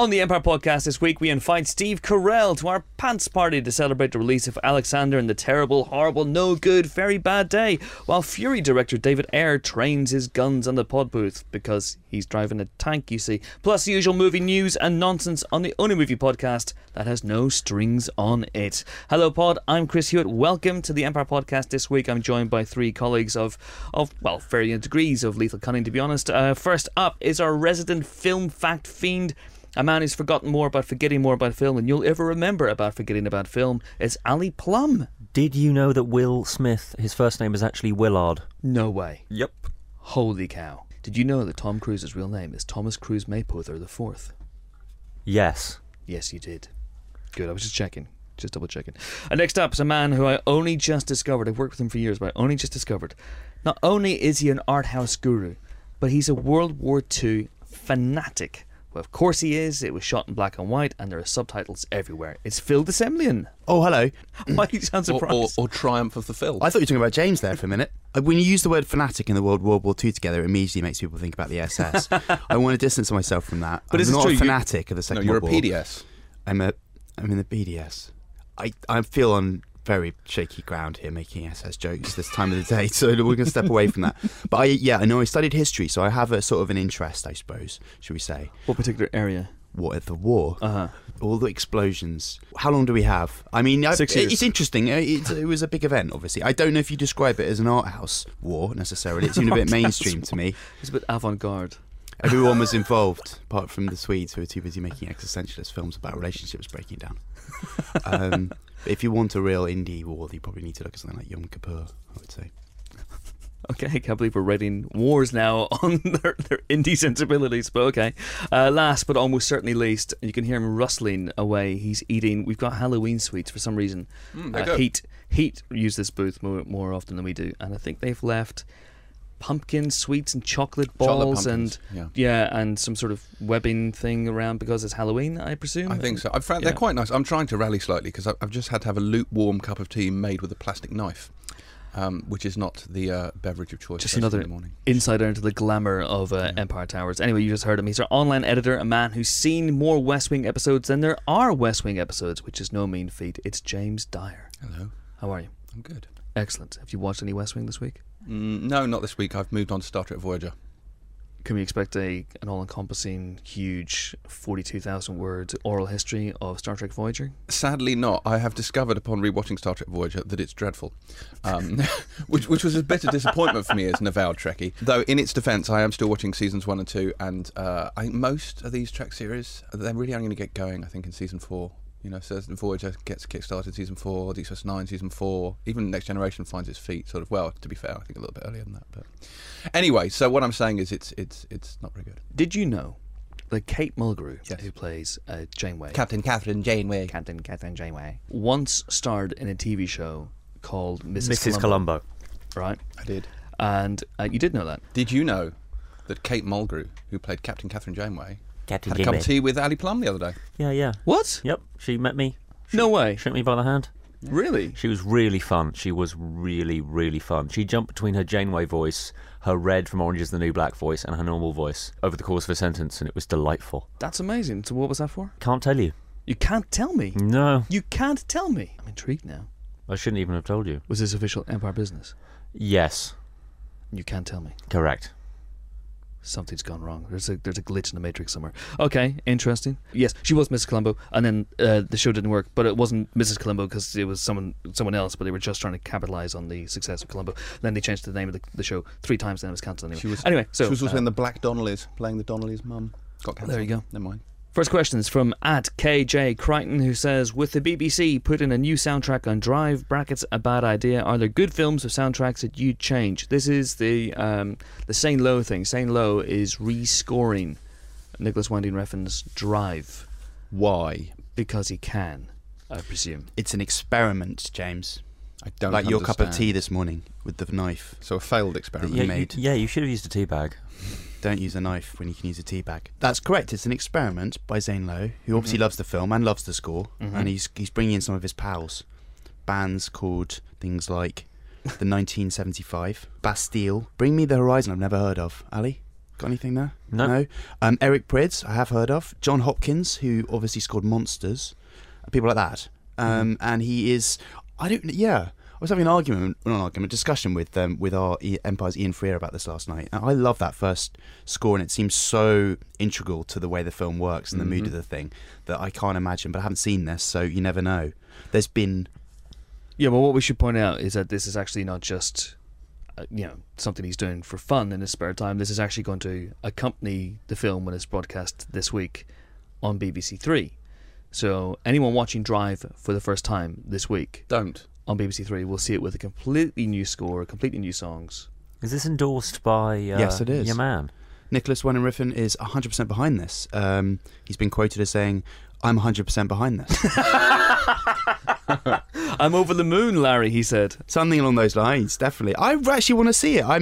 On the Empire Podcast this week, we invite Steve Carell to our pants party to celebrate the release of Alexander and the Terrible, Horrible, No Good, Very Bad Day, while Fury director David Ayer trains his guns on the pod booth, because he's driving a tank, you see. Plus the usual movie news and nonsense on the only movie podcast that has no strings on it. Hello pod, I'm Chris Hewitt. Welcome to the Empire Podcast this week. I'm joined by three colleagues of varying degrees of lethal cunning, to be honest. First up is our resident film fact fiend, a man who's forgotten more about forgetting more about film than you'll ever remember about forgetting about film. It's Ali Plum. Did you know that Will Smith, his first name is actually Willard? No way. Yep. Holy cow. Did you know that Tom Cruise's real name is Thomas Cruise Maypother IV? Yes. Yes, you did. Good, I was just checking. Just double checking. And next up is a man who I only just discovered. I've worked with him for years, but I only just discovered. Not only is he an art house guru, but he's a World War II fanatic. Well, of course he is. It was shot in black and white, and there are subtitles everywhere. It's Phil DeSemblian. Oh, hello. Why do you sound surprised? Or Triumph of the Film. I thought you were talking about James there for a minute. When you use the word fanatic in the World War II together, it immediately makes people think about the SS. I want to distance myself from that. But I'm is it not true? a fanatic of the Second World War. You're a PDS. I'm in the BDS. I feel on very shaky ground here making SS jokes this time of the day, so we're going to step away from that. But I know I studied history, so I have a sort of an interest, I suppose, should we say. What particular area? What, at the war? Uh-huh. All the explosions. How long do we have? I mean, 6 years. It's interesting. It was a big event, obviously. I don't know if you describe it as an art house war, necessarily. It seemed a bit mainstream to me. It's a bit avant-garde. Everyone was involved, apart from the Swedes, who were too busy making existentialist films about relationships breaking down. But if you want a real indie war, you probably need to look at something like Yom Kippur, I would say. Okay, I can't believe we're writing wars now on their indie sensibilities, but okay. Last but almost certainly least, you can hear him rustling away. He's eating, we've got Halloween sweets for some reason. Heat use this booth more often than we do, and I think they've left pumpkin sweets and chocolate balls and some sort of webbing thing around because it's Halloween, I presume. I think so. I've found they're quite nice. I'm trying to rally slightly because I've just had to have a lukewarm cup of tea made with a plastic knife. Which is not the beverage of choice. Just another insider into the glamour of Empire Towers. Anyway, you just heard him. He's our online editor, a man who's seen more West Wing episodes than there are West Wing episodes, which is no mean feat. It's James Dyer. Hello. How are you? I'm good. Excellent. Have you watched any West Wing this week? No, not this week. I've moved on to Star Trek Voyager. Can we expect an all-encompassing, huge, 42,000 word oral history of Star Trek Voyager? Sadly not. I have discovered upon rewatching Star Trek Voyager that it's dreadful, which was a bit of disappointment for me as an avowed Trekkie. Though, in its defence, I am still watching seasons 1 and 2, and I think most of these Trek series, they're really only going to get going, I think, in season 4. You know, so Voyager gets kick-started season 4, Deep Space Nine season 4, even Next Generation finds its feet, sort of, well, to be fair, I think a little bit earlier than that. But anyway, so what I'm saying is it's not very good. Did you know that Kate Mulgrew, who plays Janeway, Captain Catherine Janeway, once starred in a TV show called Mrs. Columbo. Right? I did. And you did know that. Did you know that Kate Mulgrew, who played Captain Catherine Janeway, Captain had a cup of tea with Ali Plum the other day? Yeah. What? Yep, she met me. No way. Shook me by the hand. Really? She was really fun. She was really, really fun. She jumped between her Janeway voice, her Red from Orange is the New Black voice, and her normal voice over the course of a sentence, and it was delightful. That's amazing. So what was that for? Can't tell you. You can't tell me? No. You can't tell me? I'm intrigued now. I shouldn't even have told you. Was this official Empire business? Yes. You can't tell me? Correct. Something's gone wrong. There's a glitch in the Matrix somewhere. Okay, interesting. Yes, she was Mrs. Columbo, and then the show didn't work, but it wasn't Mrs. Columbo because it was someone else, but they were just trying to capitalise on the success of Columbo. Then they changed the name of the show 3 times, then it was cancelled anyway. She was also in the Black Donnellys, playing the Donnellys' mum. Got cancelled. There you go. Never mind. First question is from @KJ Crichton, who says, with the BBC putting a new soundtrack on Drive, brackets a bad idea, are there good films or soundtracks that you'd change? This is the Saint Low thing. Saint Low is rescoring Nicholas Winding Refn's Drive. Why? Because he can, I presume. It's an experiment, James. I don't like your cup of understand. tea this morning with the knife. So a failed experiment. That you made. You should have used a tea bag. Don't use a knife when you can use a tea bag. That's correct. It's an experiment by Zane Lowe, who obviously loves the film and loves the score, and he's bringing in some of his pals. Bands called things like the 1975, Bastille, Bring Me the Horizon I've never heard of. Ali? Got anything there? No. Eric Prydz, I have heard of. John Hopkins, who obviously scored Monsters. People like that. And he is... I was having a discussion with our Empire's Ian Freer about this last night. And I love that first score, and it seems so integral to the way the film works and the mood of the thing that I can't imagine. But I haven't seen this, so you never know. There's been... Yeah, well, what we should point out is that this is actually not just... something he's doing for fun in his spare time. This is actually going to accompany the film when it's broadcast this week on BBC Three. So anyone watching Drive for the first time this week Don't. on BBC Three will see it with a completely new score, completely new songs. Is this endorsed by Yes, it is. your man? Nicholas Winding Refn is 100% behind this. He's been quoted as saying, "I'm 100% behind this." I'm over the moon, Larry, he said. Something along those lines, definitely. I actually want to see it.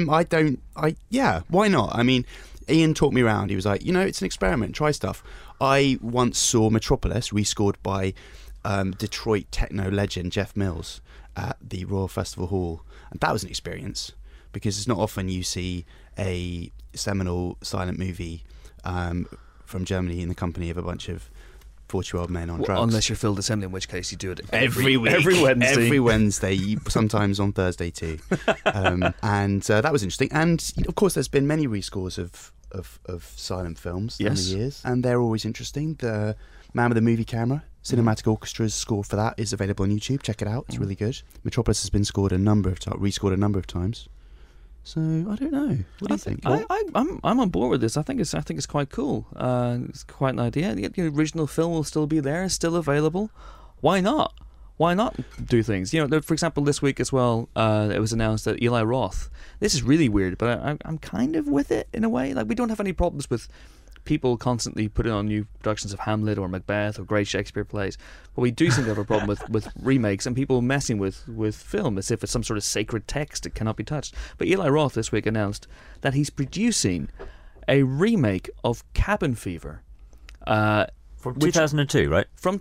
Why not? I mean, Ian talked me around. He was like, it's an experiment, try stuff. I once saw Metropolis rescored by Detroit techno legend Jeff Mills at the Royal Festival Hall. And that was an experience, because it's not often you see a seminal silent movie from Germany in the company of a bunch of 40-year-old men on drugs. Unless you're Phil Assembly, in which case you do it every week. Every Wednesday. Every Wednesday, sometimes on Thursday too. And that was interesting. And, of course, there's been many rescores of silent films in the years, and they're always interesting. The Man with the Movie Camera, Cinematic Orchestra's score for that is available on YouTube. Check it out. It's really good. Metropolis has been rescored a number of times. So I don't know. What do you think? I'm on board with this. I think it's quite cool. It's quite an idea. The original film will still be there, still available. Why not? Why not do things? For example, this week as well, it was announced that Eli Roth. This is really weird, but I'm kind of with it in a way. Like, we don't have any problems with people constantly putting on new productions of Hamlet or Macbeth or great Shakespeare plays, but we do seem to have a problem with remakes and people messing with film as if it's some sort of sacred text that cannot be touched. But Eli Roth this week announced that he's producing a remake of Cabin Fever. From 2002, right? From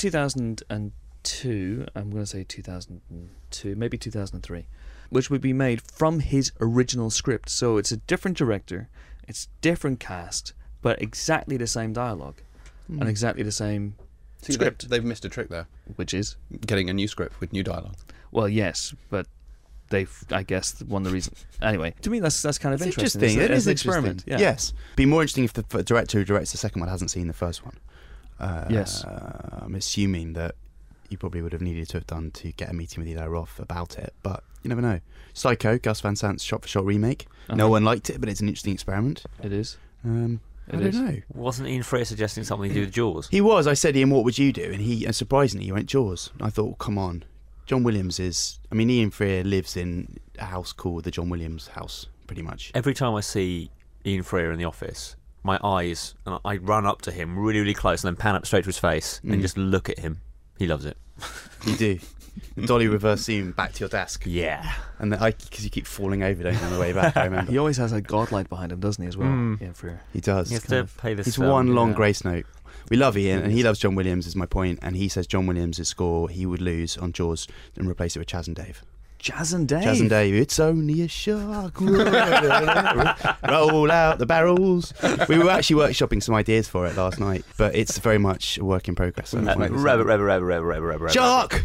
2002, I'm going to say 2002, maybe 2003, which would be made from his original script. So it's a different director, it's different cast, but exactly the same dialogue and exactly the same script. They've missed a trick there. Which is? Getting a new script with new dialogue. Well, yes, but I guess, one of the reasons... Anyway, to me, that's kind of interesting. It is an interesting. experiment. Yeah. Yes. Be more interesting if the director who directs the second one hasn't seen the first one. Yes. I'm assuming that you probably would have needed to have done to get a meeting with Eli Roth about it, but you never know. Psycho, Gus Van Sant's shot-for-shot remake. No one liked it, but it's an interesting experiment. It is. I don't know. Wasn't Ian Freer suggesting something to do with Jaws? He was. I said, Ian, what would you do? And he, surprisingly, he went Jaws. I thought, well, come on. John Williams is... I mean, Ian Freer lives in a house called the John Williams house, pretty much. Every time I see Ian Freer in the office, my eyes, and I run up to him really, really close and then pan up straight to his face and just look at him. He loves it. You do. Dolly reverse zoom back to your desk. Yeah. And because you keep falling over, don't you, on the way back, I remember. He always has a godlight behind him, doesn't he, as well? Yeah, he does. He has to pay this. He's one long grace note. We love Ian, and he loves John Williams, is my point, and he says John Williams' score he would lose on Jaws and replace it with Chaz and Dave. Chaz and Dave? Chaz and Dave, it's only a shark. Roll out the barrels. We were actually workshopping some ideas for it last night, but it's very much a work in progress. Rabbit. Shark!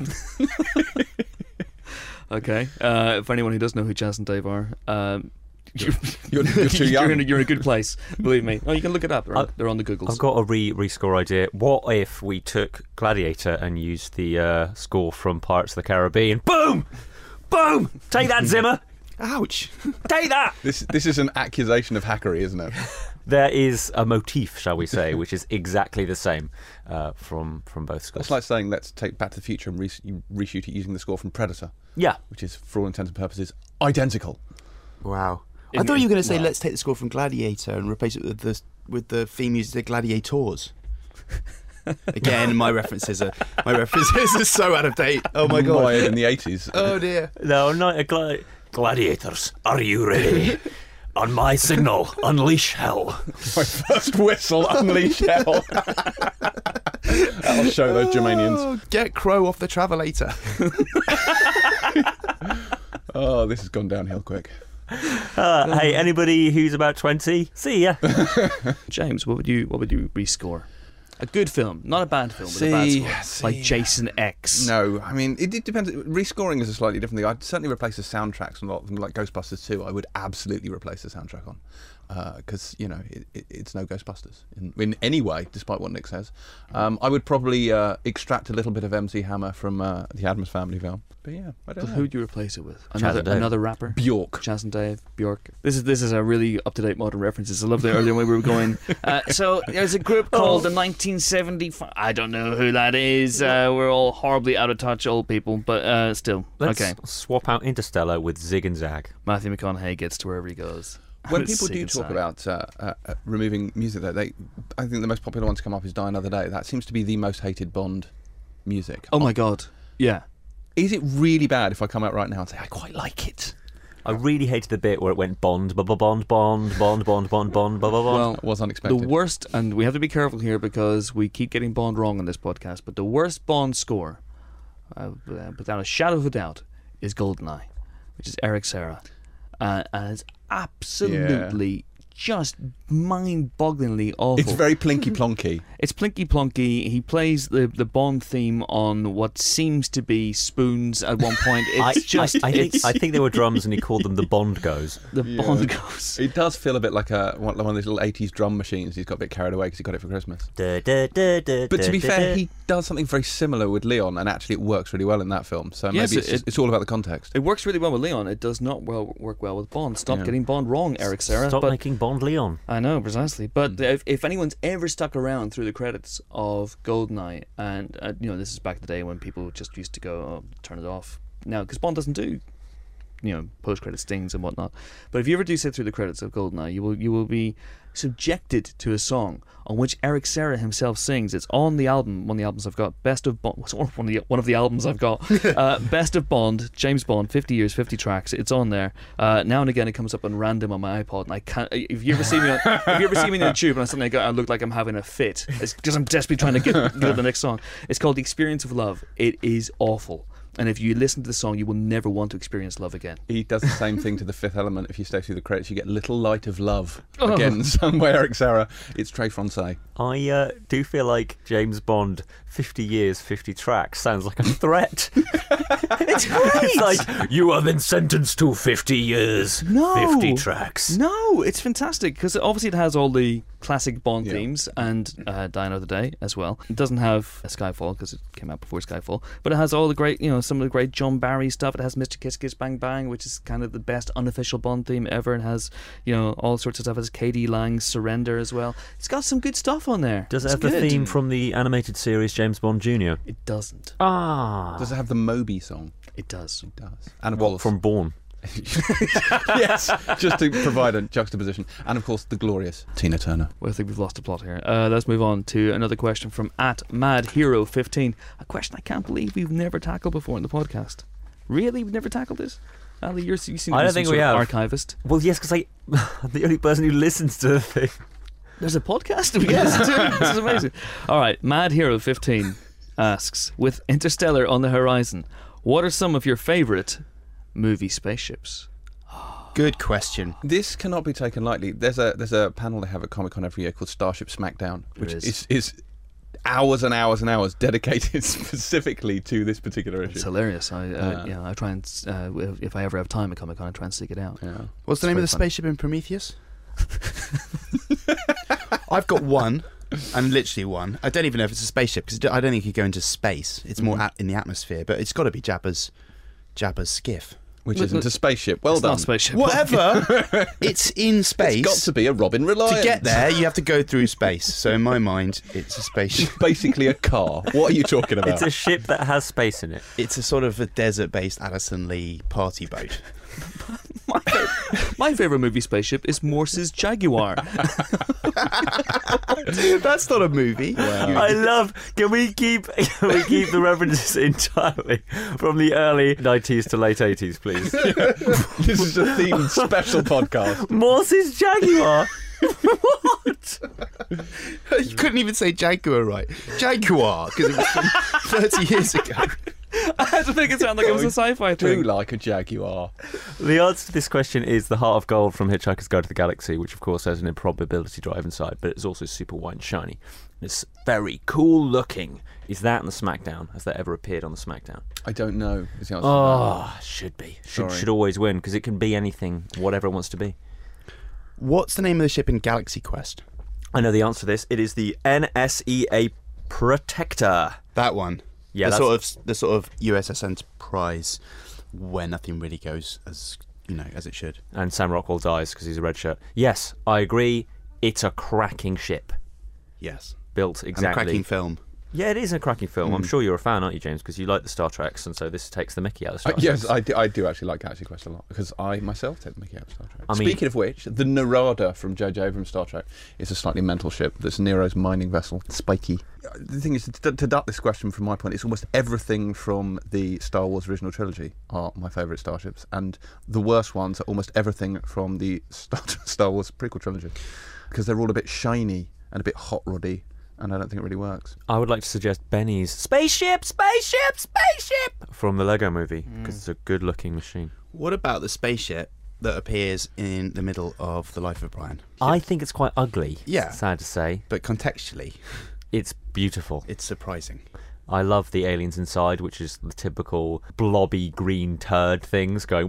Okay. For anyone who doesn't know who Chaz and Dave are, You're too young. You're in a good place, believe me. Oh, you can look it up. They're on the Googles. I've got a rescore idea. What if we took Gladiator and used the score from Pirates of the Caribbean? Boom! Boom! Take that, Zimmer! Ouch! Take that! This is an accusation of hackery, isn't it? There is a motif, shall we say, which is exactly the same from both scores. That's like saying let's take Back to the Future and reshoot it using the score from Predator. Yeah. Which is, for all intents and purposes, identical. Wow. I thought you were going to say let's take the score from Gladiator and replace it with the theme music to Gladiators. Again, my references are so out of date. Oh my god! In the 80s. Oh dear. No, not Gladiators. Are you ready? On my signal, unleash hell. My first whistle, unleash hell. That'll show those Germanians. Oh, get Crow off the Travelator. Oh, this has gone downhill quick. Hey, anybody who's about 20, see ya. James, what would you rescore? A good film, not a bad film, but a bad score. Like Jason X. No, I mean, it depends. Rescoring is a slightly different thing. I'd certainly replace the soundtracks on a lot of them, like Ghostbusters 2. I would absolutely replace the soundtrack on. Because, it's no Ghostbusters in any way, despite what Nick says. I would probably extract a little bit of MC Hammer from the Addams Family film. But yeah, I don't know. Who would you replace it with? Chaz and Dave. Another rapper? Bjork. Chaz and Dave, Bjork. This is a really up-to-date modern references. I love the earlier way we were going. So there's a group called the 1975. I don't know who that is. We're all horribly out of touch old people, but still. Let's okay. swap out Interstellar with Zig and Zag. Matthew McConaughey gets to wherever he goes. When people do talk about removing music, though, I think the most popular one to come up is Die Another Day. That seems to be the most hated Bond music. Oh my God. Yeah. Is it really bad if I come out right now and say, I quite like it? I really hated the bit where it went Bond, Bond, Bond, Bond, Bond, Bond, Bond, Bond, Bond. Well, it was unexpected. The worst, and we have to be careful here because we keep getting Bond wrong on this podcast, but the worst Bond score, without a shadow of a doubt, is GoldenEye, which is Eric Serra. And it's absolutely just mind-bogglingly awful. It's very plinky-plonky. It's plinky-plonky. He plays the Bond theme on what seems to be spoons at one point. It's I think they were drums and he called them the Bond Goes. The Bond Goes. It does feel a bit like one of those little 80s drum machines. He's got a bit carried away because he got it for Christmas. But to be fair, he does something very similar with Leon, and actually it works really well in that film. So Yes, maybe it's all about the context. It works really well with Leon. It does not work well with Bond. Stop getting Bond wrong, Eric Serra. Stop making Bond Leon. I know, precisely. But if anyone's ever stuck around through the credits of GoldenEye, and this is back in the day when people just used to go, turn it off. Now, because Bond doesn't do, post-credit stings and whatnot. But if you ever do sit through the credits of GoldenEye, you will be subjected to a song on which Eric Serra himself sings. It's on the album, one of the albums I've got, Best of Bond, or one of the albums I've got, Best of Bond, James Bond, 50 years, 50 tracks. It's on there. Now and again, it comes up on random on my iPod, and I can't. If you ever see me in the tube and suddenly I look like I'm having a fit, it's because I'm desperately trying to get to the next song. It's called The Experience of Love. It is awful. And if you listen to the song, you will never want to experience love again. He does the same thing to The Fifth Element. If you stay through the credits, you get Little Light of Love. Again, sung by Eric Serra. It's Trey Francais. I do feel like James Bond, 50 years, 50 tracks, sounds like a threat. It's great. It's like, you are then sentenced to 50 years, 50 tracks. No, it's fantastic because obviously it has all the classic Bond themes and Die Another Day as well. It doesn't have Skyfall because it came out before Skyfall, but it has all the great, some of the great John Barry stuff. It has Mr. Kiss Kiss Bang Bang, which is kind of the best unofficial Bond theme ever. It has, all sorts of stuff. It has Katie Lang's Surrender as well. It's got some good stuff on there. Does it have the theme from the animated series James Bond Jr.? It doesn't. Does it have the Moby song? It does. It does. And of What, course, from Bourne? yes, just to provide a juxtaposition. And of course, the glorious Tina Turner. Well, I think we've lost a plot here. Let's move on to another question from @MadHero15. A question I can't believe we've never tackled before in the podcast. Really? We've never tackled this? Ali, you seem to I be don't some think sort we of have. archivist. Well, yes, because I'm the only person who listens to the thing. There's a podcast we listen to. This is amazing. All right, MadHero15 asks, with Interstellar on the horizon, what are some of your favourite movie spaceships? Good question. This cannot be taken lightly. There's a panel they have at Comic-Con every year called Starship Smackdown, which is hours and hours and hours dedicated specifically to this particular issue. It's hilarious. I try and if I ever have time at Comic-Con, I try and seek it out. Yeah. What's the name of the spaceship in Prometheus? I've got one, and literally one. I don't even know if it's a spaceship because I don't think it could go into space. It's more in the atmosphere, but it's got to be Jabba's skiff. Which isn't a spaceship. Well it's done. Not a spaceship. Whatever. It's in space. It's got to be a Robin Reliant. To get there, you have to go through space. So in my mind, it's a spaceship. Basically a car. What are you talking about? It's a ship that has space in it. It's a sort of a desert-based Addison Lee party boat. My favourite movie spaceship is Morse's Jaguar. That's not a movie. Wow. I love. Can we keep the references entirely from the early 90s to late 80s, please? This is a themed special podcast. Morse's Jaguar. What? You couldn't even say Jaguar right. Jaguar, because it was from 30 years ago. I had to make it sound like it was a sci-fi Do thing. like a Jaguar. The answer to this question is the Heart of Gold from Hitchhiker's Guide to the Galaxy, which of course has an improbability drive inside, but it's also super white and shiny. It's very cool looking. Is that in the SmackDown? Has that ever appeared on the SmackDown? I don't know. Is the answer Oh, should be. Sorry. Should always win, because it can be anything, whatever it wants to be. What's the name of the ship in Galaxy Quest? I know the answer to this. It is the NSEA Protector. That one. Yeah, the sort of USS Enterprise, where nothing really goes as as it should. And Sam Rockwell dies because he's a red shirt. Yes, I agree. It's a cracking ship. Yes. Built exactly. And a cracking film. Yeah, it is a cracking film. I'm sure you're a fan, aren't you, James? Because you like the Star Treks, and so this takes the mickey out of Star Trek. Yes, I do actually like Galaxy Quest a lot because I myself take the mickey out of Star Trek. I mean- Speaking of which, the Narada from J.J. Abrams' Star Trek is a slightly mental ship that's Nero's mining vessel, spiky. The thing is, to duck this question from my point, it's almost everything from the Star Wars original trilogy are my favourite starships, and the worst ones are almost everything from the Star Wars prequel trilogy because they're all a bit shiny and a bit hot roddy, and I don't think it really works. I would like to suggest Benny's Spaceship from the Lego movie, because it's a good-looking machine. What about the spaceship that appears in the middle of The Life of Brian? I think it's quite ugly. Yeah. Sad to say. But contextually, It's beautiful. it's surprising. I love the aliens inside, which is the typical blobby green turd things going,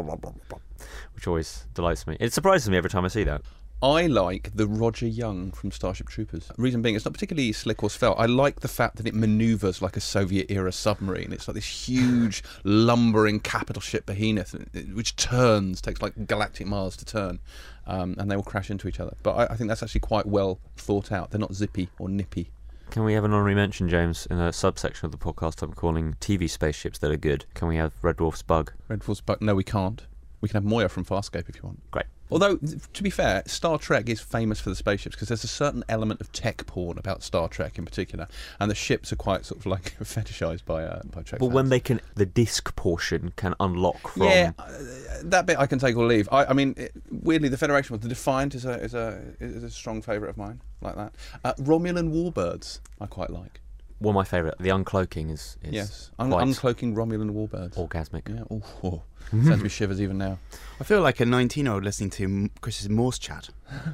which always delights me. It surprises me every time I see that. I like the Roger Young from Starship Troopers. Reason being, it's not particularly slick or svelte. I like the fact that it manoeuvres like a Soviet-era submarine. It's like this huge, lumbering capital ship behemoth, which takes like galactic miles to turn, and they will crash into each other. But I think that's actually quite well thought out. They're not zippy or nippy. Can we have an honorary mention, James, in a subsection of the podcast I'm calling TV spaceships that are good? Can we have Red Dwarf's Bug? Red Dwarf's Bug. No, we can't. We can have Moya from Farscape if you want. Great. Although, to be fair, Star Trek is famous for the spaceships because there's a certain element of tech porn about Star Trek in particular, and the ships are quite sort of like fetishised by Trek But fans. when the disc portion can unlock from... Yeah, that bit I can take or leave. I mean, weirdly, the Federation, the Defiant is a strong favourite of mine, like that. Romulan Warbirds, I quite like. One of my favourite, the uncloaking is Yes, quite uncloaking Romulan Warbirds. orgasmic. Yeah, sends me shivers even now. I feel like a 19-year-old listening to Chris's Morse chat.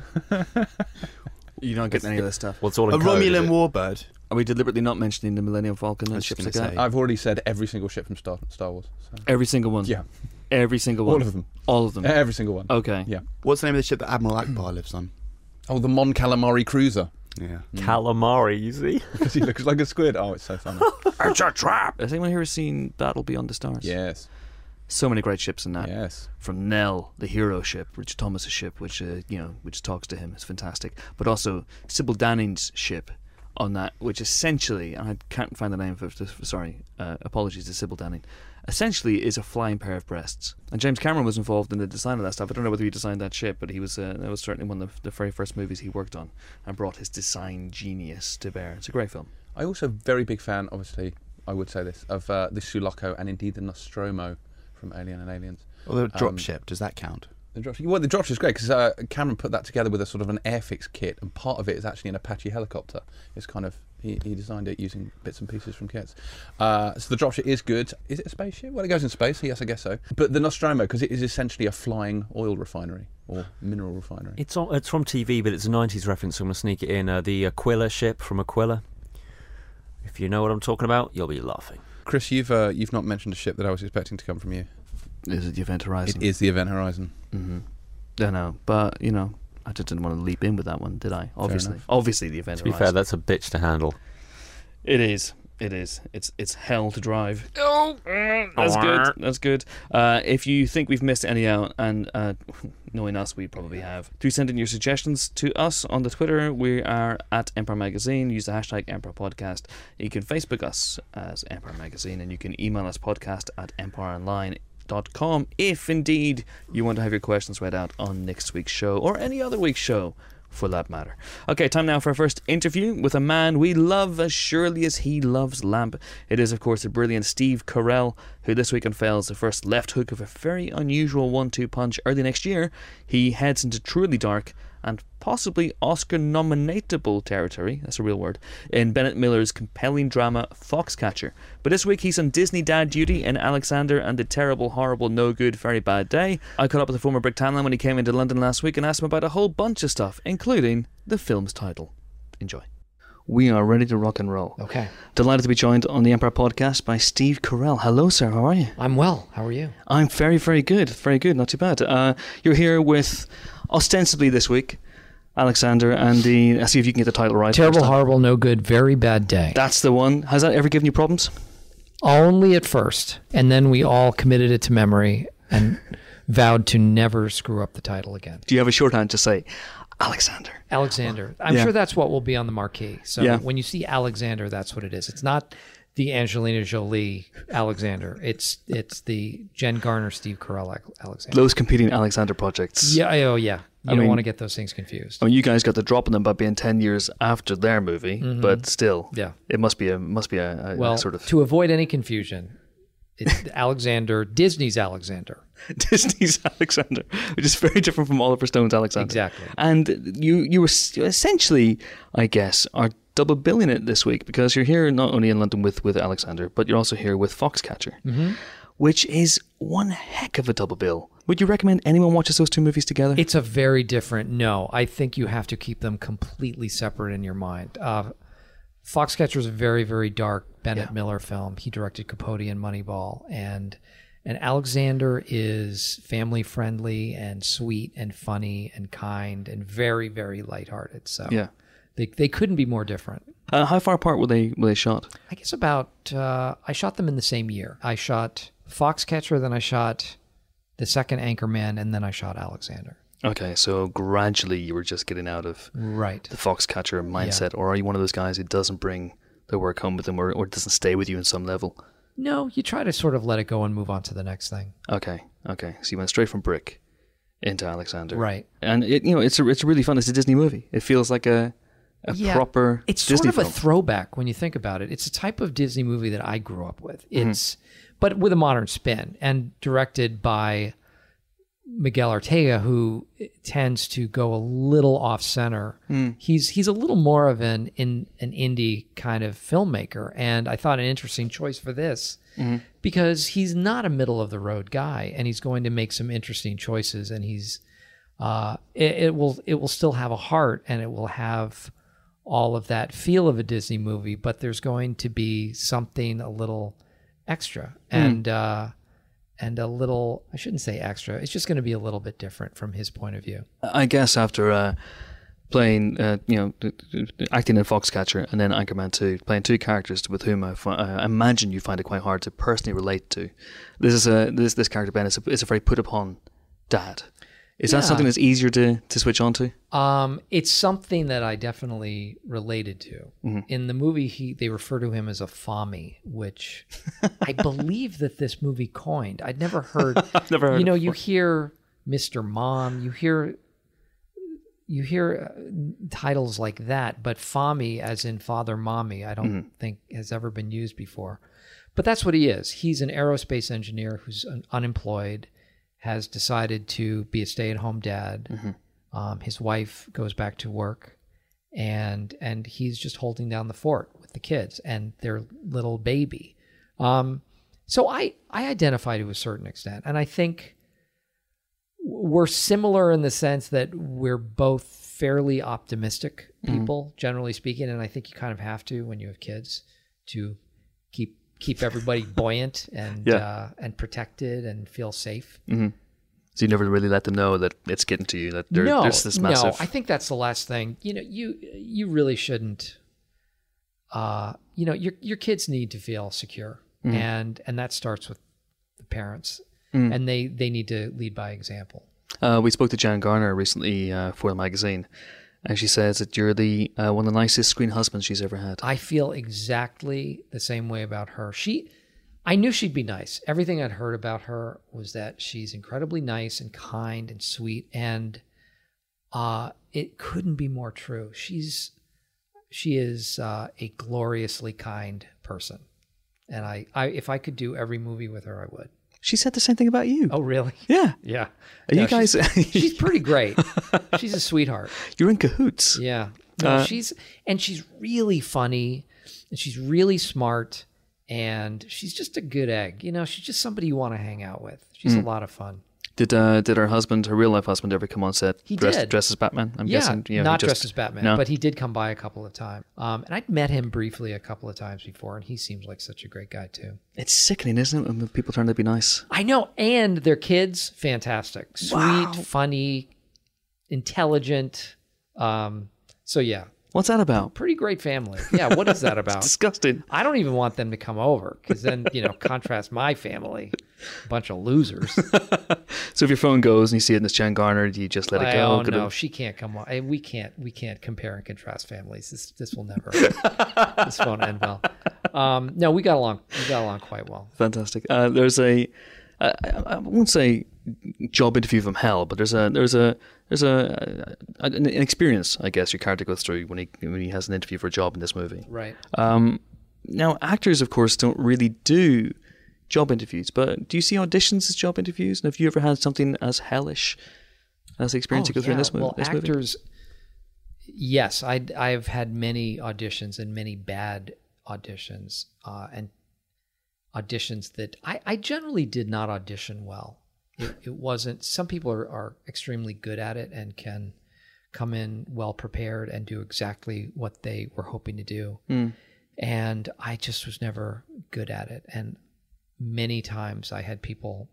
You're not getting any of this stuff. Well, it's all A in code, is Romulan it? warbird. Are we deliberately not mentioning the Millennium Falcon I and was ships just like gonna that? say. I've already said every single ship from Star Wars. So. Every single one. Yeah, Every single one. all of them. All of them. Every single one. Okay. Yeah. What's the name of the ship that Admiral Akbar lives on? Oh, the Mon Calamari cruiser. Yeah. Calamari, you see? Because he looks like a squid. Oh, it's so funny. It's a trap! Has anyone here seen Battle Beyond the Stars? Yes. So many great ships in that. Yes. From Nell, the hero ship, Richard Thomas's ship, which which talks to him, is fantastic. But also Sybil Danning's ship on that, which essentially, and I can't find the name of it. Sorry, apologies to Sybil Danning. Essentially, is a flying pair of breasts. And James Cameron was involved in the design of that stuff. I don't know whether he designed that ship, but he was. That was certainly one of the very first movies he worked on, and brought his design genius to bear. It's a great film. I also very big fan, obviously, I would say this, of the Sulaco and indeed the Nostromo from Alien and Aliens. Well, the dropship, does that count? The dropship is great because Cameron put that together with a sort of an airfix kit, and part of it is actually an Apache helicopter. It's kind of he designed it using bits and pieces from kits. So the dropship is good. Is it a spaceship? Well, it goes in space. Yes, I guess so. But the Nostromo, because it is essentially a flying oil refinery or mineral refinery. It's from TV, but it's a 90s reference, so I'm going to sneak it in. The Aquila ship from Aquila. If you know what I'm talking about, you'll be laughing. Chris, you've not mentioned a ship that I was expecting to come from you. Is it the Event Horizon? It is the Event Horizon. Mm-hmm. I know, but I just didn't want to leap in with that one, did I? Obviously, the Event To be Horizon. fair, that's a bitch to handle. It is. It's hell to drive. Oh, that's good. That's good. If you think we've missed any out, and knowing us, we probably have, do send in your suggestions to us on the Twitter. We are at Empire Magazine. Use the hashtag Empire Podcast. You can Facebook us as Empire Magazine, and you can email us podcast@empireonline.com if indeed you want to have your questions read out on next week's show or any other week's show, for that matter. Okay, time now for our first interview with a man we love as surely as he loves lamp. It is, of course, the brilliant Steve Carell, who this week unveils the first left hook of a very unusual 1-2 punch. Early next year, he heads into Truly Dark and possibly Oscar-nominatable territory, that's a real word, in Bennett Miller's compelling drama Foxcatcher. But this week he's on Disney dad duty in Alexander and the Terrible, Horrible, No Good, Very Bad Day. I caught up with the former Brick Tanlin when he came into London last week and asked him about a whole bunch of stuff, including the film's title. Enjoy. We are ready to rock and roll. Okay. Delighted to be joined on the Empire Podcast by Steve Carell. Hello, sir. How are you? I'm well. How are you? I'm very, very good. Very good. Not too bad. You're here with, ostensibly this week, Alexander and the... I'll see if you can get the title right. Terrible, Horrible, No Good, Very Bad Day. That's the one. Has that ever given you problems? Only at first. And then we all committed it to memory and vowed to never screw up the title again. Do you have a shorthand to say Alexander? Alexander. I'm sure that's what will be on the marquee. So when you see Alexander, that's what it is. It's not the Angelina Jolie Alexander. It's the Jen Garner, Steve Carell Alexander. Those competing Alexander projects. Yeah. Oh, yeah. You don't want to get those things confused. I mean, you guys got the drop on them by being 10 years after their movie, but still, it must be a sort of... To avoid any confusion, it's Alexander, Disney's Alexander. Disney's Alexander, which is very different from Oliver Stone's Alexander. Exactly. And you were essentially, I guess, are double billing it this week because you're here not only in London with Alexander, but you're also here with Foxcatcher, which is one heck of a double bill. Would you recommend anyone watches those two movies together? It's a very different... No, I think you have to keep them completely separate in your mind. Foxcatcher is a very, very dark Bennett Miller film. He directed Capote and Moneyball, and Alexander is family friendly and sweet and funny and kind and very, very lighthearted. So they couldn't be more different. How far apart were they shot? I guess about I shot them in the same year. I shot Foxcatcher, then I shot the second Anchorman, and then I shot Alexander. Okay, so gradually you were just getting out of the Foxcatcher mindset, or are you one of those guys who doesn't bring the work home with him, or doesn't stay with you in some level? No, you try to sort of let it go and move on to the next thing. Okay. So you went straight from Brick into Alexander, right? And it's really fun. It's a Disney movie. It feels like a proper. It's Disney sort of film. a throwback when you think about it. It's a type of Disney movie that I grew up with. It's but with a modern spin and directed by Miguel Ortega, who tends to go a little off center. He's a little more of an indie kind of filmmaker, and I thought an interesting choice for this because he's not a middle of the road guy, and he's going to make some interesting choices, and he's it will still have a heart, and it will have all of that feel of a Disney movie, but there's going to be something a little extra and a little, I shouldn't say extra, it's just going to be a little bit different from his point of view. I guess after playing, acting in Foxcatcher and then Anchorman 2, playing two characters with whom I imagine you find it quite hard to personally relate to. This character, Ben, is a very put upon dad. Is that something that's easier to switch on to? It's something that I definitely related to. In the movie, they refer to him as a Fommy, which I believe that this movie coined. I'd never heard. I've never heard. You hear Mr. Mom, you hear titles like that, but Fommy, as in Father Mommy, I don't think has ever been used before. But that's what he is. He's an aerospace engineer who's unemployed, has decided to be a stay-at-home dad. His wife goes back to work, and he's just holding down the fort with the kids and their little baby. So I identify to a certain extent, and I think we're similar in the sense that we're both fairly optimistic people, generally speaking, and I think you kind of have to when you have kids to keep everybody buoyant and protected and feel safe. So you never really let them know that it's getting to you, that there's this massive... No, I think that's the last thing. You really shouldn't... your kids need to feel secure, and that starts with the parents, and they need to lead by example. We spoke to Jan Garner recently for the magazine, and she says that you're the one of the nicest screen husbands she's ever had. I feel exactly the same way about her. I knew she'd be nice. Everything I'd heard about her was that she's incredibly nice and kind and sweet, and it couldn't be more true. She is a gloriously kind person, and I if I could do every movie with her, I would. She said the same thing about you. Oh, really? Yeah. Yeah. Are you guys? She's pretty great. She's a sweetheart. You're in cahoots. Yeah. No, she's really funny, and she's really smart, and she's just a good egg. You know, she's just somebody you want to hang out with. She's a lot of fun. Did her husband, her real life husband, ever come on set? He dressed, did. Dressed as Batman? I'm guessing. Yeah, not dressed as Batman, No. but he did come by a couple of times. And I'd met him briefly a couple of times before, and he seems like such a great guy too. It's sickening, isn't it, when people turn out to be nice? I know, and their kids, fantastic, sweet, Wow. funny, intelligent. So yeah, What's that about? pretty great family. Yeah, what is that about? Disgusting. I don't even want them to come over because then, contrast my family, a bunch of losers. So if your phone goes and you see it in this Jen Garner, do you just let it go? Oh Could no, it- she can't come on. We can't compare and contrast families. This will never. This won't end well. No, we got along quite well. Fantastic. There's I won't say job interview from hell, but there's an experience, I guess, your character goes through when he has an interview for a job in this movie. Right. Now, actors, of course, don't really do job interviews, but do you see auditions as job interviews? And have you ever had something as hellish as the experience you go through in this movie? Well, actors. Yes, I've had many auditions and many bad auditions, and auditions that I generally did not audition well. It wasn't. Some people are extremely good at it and can come in well prepared and do exactly what they were hoping to do. And I just was never good at it. And many times I had people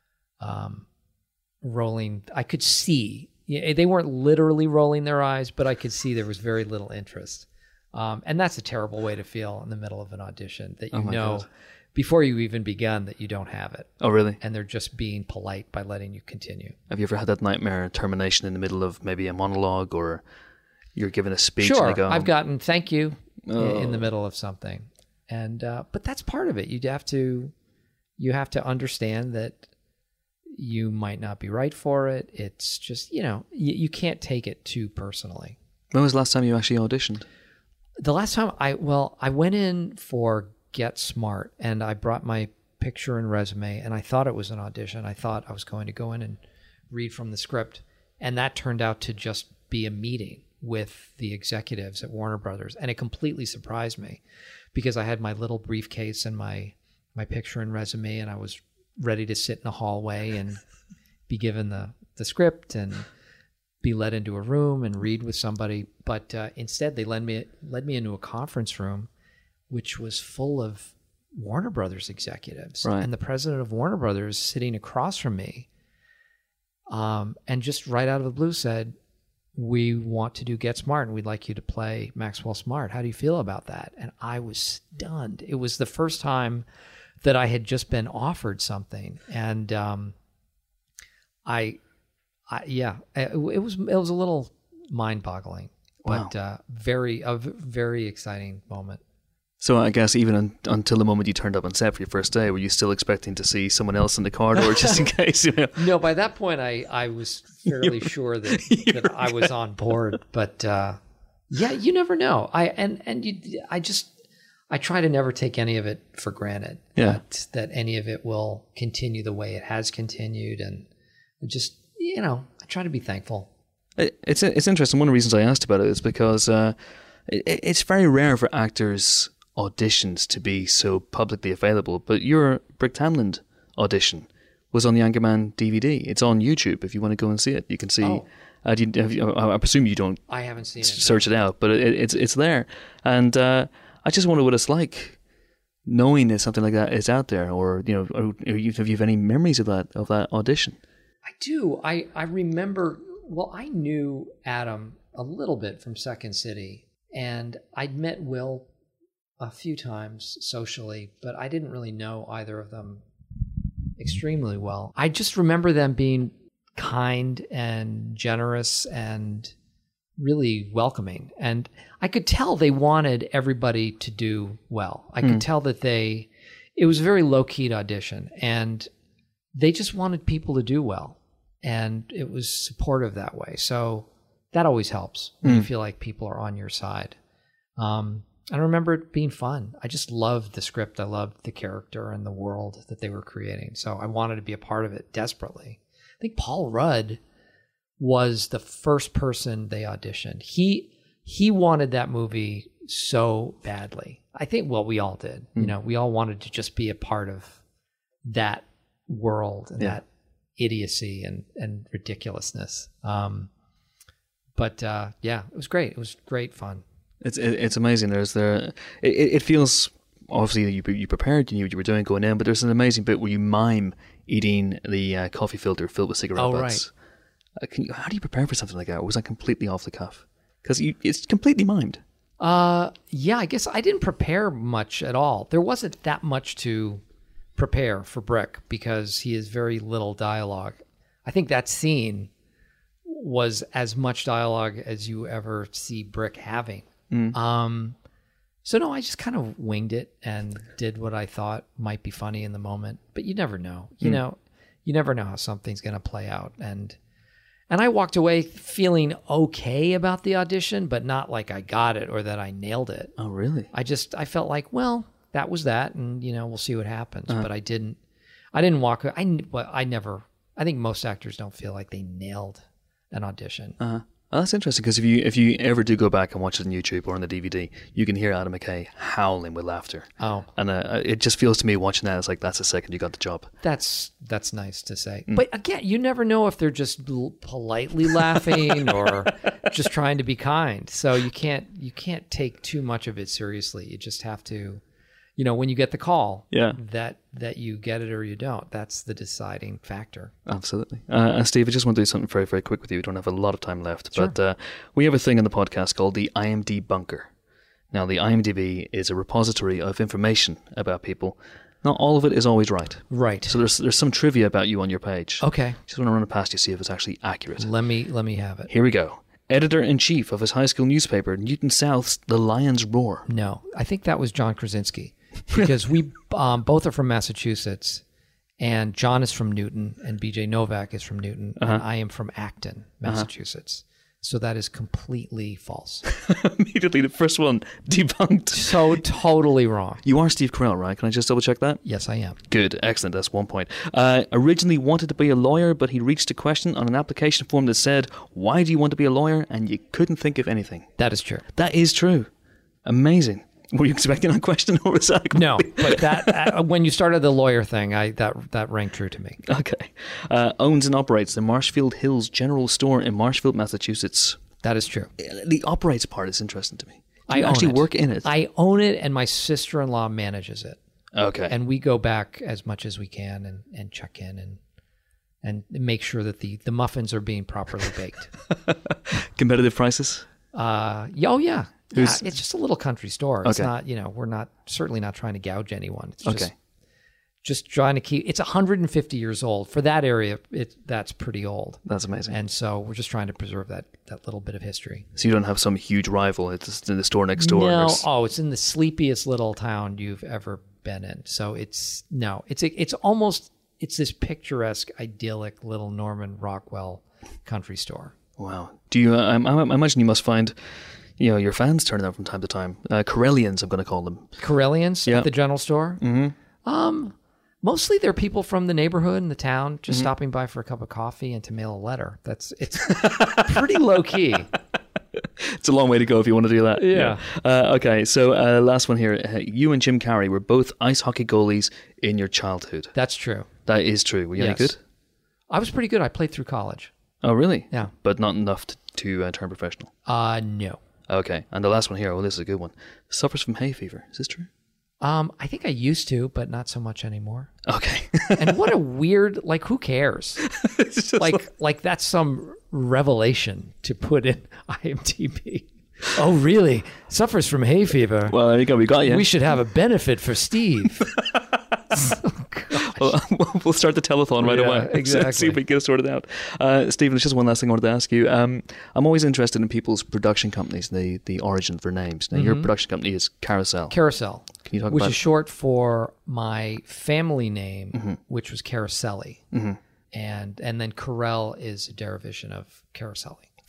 rolling. I could see. They weren't literally rolling their eyes, but I could see there was very little interest. And that's a terrible way to feel in the middle of an audition, that you know God. before you even begun that you don't have it. Oh, really? And they're just being polite by letting you continue. Have you ever had that nightmare termination in the middle of maybe a monologue, or you're giving a speech? Sure, and you go, I've gotten thank you Oh. in the middle of something, and but that's part of it. You have to understand that you might not be right for it. It's just you can't take it too personally. When was the last time you actually auditioned? The last time I went in for Get Smart, and I brought my picture and resume, and I thought it was an audition. I thought I was going to go in and read from the script, and that turned out to just be a meeting with the executives at Warner Brothers, and it completely surprised me because I had my little briefcase and my picture and resume, and I was ready to sit in a hallway and be given the script and be led into a room and read with somebody. But instead, they led me into a conference room, which was full of Warner Brothers executives. Right. And the president of Warner Brothers sitting across from me, and just right out of the blue said, "We want to do Get Smart, and we'd like you to play Maxwell Smart. How do you feel about that?" And I was stunned. It was the first time that I had just been offered something. And it was a little mind-boggling, but a very exciting moment. So I guess even until the moment you turned up on set for your first day, were you still expecting to see someone else in the corridor just in case? No, by that point I was fairly sure that I was on board. But you never know. I try to never take any of it for granted. Yeah. That any of it will continue the way it has continued, and just I try to be thankful. It's interesting. One of the reasons I asked about it is because it's very rare for actors' auditions to be so publicly available. But your Brick Tamland audition was on the Anchorman DVD. It's on YouTube if you want to go and see it. You can see. Oh. I presume you don't I haven't seen it. search it out, but it's there. And I just wonder what it's like knowing that something like that is out there, or have you any memories of that audition? I do. I remember. Well, I knew Adam a little bit from Second City, and I'd met Will a few times socially, but I didn't really know either of them extremely well. I just remember them being kind and generous and really welcoming. And I could tell they wanted everybody to do well. I could tell that it was a very low-key audition, and they just wanted people to do well. And it was supportive that way. So that always helps when you feel like people are on your side. I remember it being fun. I just loved the script. I loved the character and the world that they were creating. So I wanted to be a part of it desperately. I think Paul Rudd was the first person they auditioned. He wanted that movie so badly. I think, well, we all did. You know, we all wanted to just be a part of that world and that idiocy and ridiculousness. But yeah, it was great. It was great fun. It's amazing. It feels obviously you prepared, you knew what you were doing going in, but there's an amazing bit where you mime eating the coffee filter filled with cigarette butts. Right. How do you prepare for something like that? Or was that completely off the cuff? Because it's completely mimed. Yeah, I guess I didn't prepare much at all. There wasn't that much to prepare for Brick because he has very little dialogue. I think that scene was as much dialogue as you ever see Brick having. So no, I just kind of winged it and did what I thought might be funny in the moment. But you never know. You know, you never know how something's going to play out. And I walked away feeling okay about the audition, but not like I got it or that I nailed it. Oh, really? I felt like, well, that was that, and you know, we'll see what happens. But I didn't walk. I think most actors don't feel like they nailed an audition. Well, that's interesting because if you ever do go back and watch it on YouTube or on the DVD, you can hear Adam McKay howling with laughter. Oh, and it just feels to me watching that, it's like that's the second you got the job. That's nice to say. But again, you never know if they're just politely laughing or just trying to be kind. So you can't take too much of it seriously. You just have to, you know, when you get the call, that you get it or you don't. That's the deciding factor. Absolutely. Steve, I just want to do something very, very quick with you. We don't have a lot of time left. Sure. But we have a thing in the podcast called the IMDb Bunker. Now, the IMDb is a repository of information about people. Not all of it is always right. Right. So there's some trivia about you on your page. Okay. Just want to run it past you, see if it's actually accurate. Let me have it. Here we go. Editor-in-chief of his high school newspaper, Newton South's The Lion's Roar. No, I think that was John Krasinski. Because we both are from Massachusetts, and John is from Newton, and BJ Novak is from Newton, and I am from Acton, Massachusetts. So that is completely false. Immediately, the first one debunked. So totally wrong. You are Steve Carell, right? Can I just double check that? Yes, I am. Good, excellent. That's 1 point. Originally wanted to be a lawyer, but he reached a question on an application form that said, "Why do you want to be a lawyer?" And you couldn't think of anything. That is true. That is true. Amazing. Were you expecting that question, or was that no? But that when you started the lawyer thing, that rang true to me. Okay. Owns and operates the Marshfield Hills General Store in Marshfield, Massachusetts. That is true. The operates part is interesting to me. Do you I actually own it. work in it? I own it, and my sister-in-law manages it. Okay. And we go back as much as we can and check in and make sure that the muffins are being properly baked. Competitive prices? Oh yeah. Yeah, it's just a little country store. It's not, you know, we're certainly not trying to gouge anyone. It's just trying to keep. It's 150 years old for that area. That's pretty old. That's amazing. And so we're just trying to preserve that little bit of history. So you don't have some huge rival. It's in the store next door. No. It's in the sleepiest little town you've ever been in. So it's this picturesque, idyllic little Norman Rockwell country store. Wow. Do you? I imagine you must find, you know, your fans turning up from time to time. Corellians, I'm going to call them. Corellians at the general store? Mm-hmm. Mostly they're people from the neighborhood and the town just stopping by for a cup of coffee and to mail a letter. It's pretty low key. It's a long way to go if you want to do that. Yeah. Okay, so last one here. You and Jim Carrey were both ice hockey goalies in your childhood. That's true. That is true. Were you any good? I was pretty good. I played through college. Oh, really? Yeah. But not enough to turn professional? No. Okay, and the last one here, this is a good one. Suffers from hay fever. Is this true? I think I used to, but not so much anymore. Okay. And what a weird, who cares? It's just like that's some revelation to put in IMDb. Oh, really? Suffers from hay fever. Well, there you go. We got you. We should have a benefit for Steve. Well, we'll start the telethon right away. Exactly. See if we can get it sorted out. Stephen, there's just one last thing I wanted to ask you. I'm always interested in people's production companies, the origin of their names. Now, your production company is Carousel. Carousel. Can you talk which about is short for my family name, which was Caroselli. And then Carell is a derivation of Caroselli.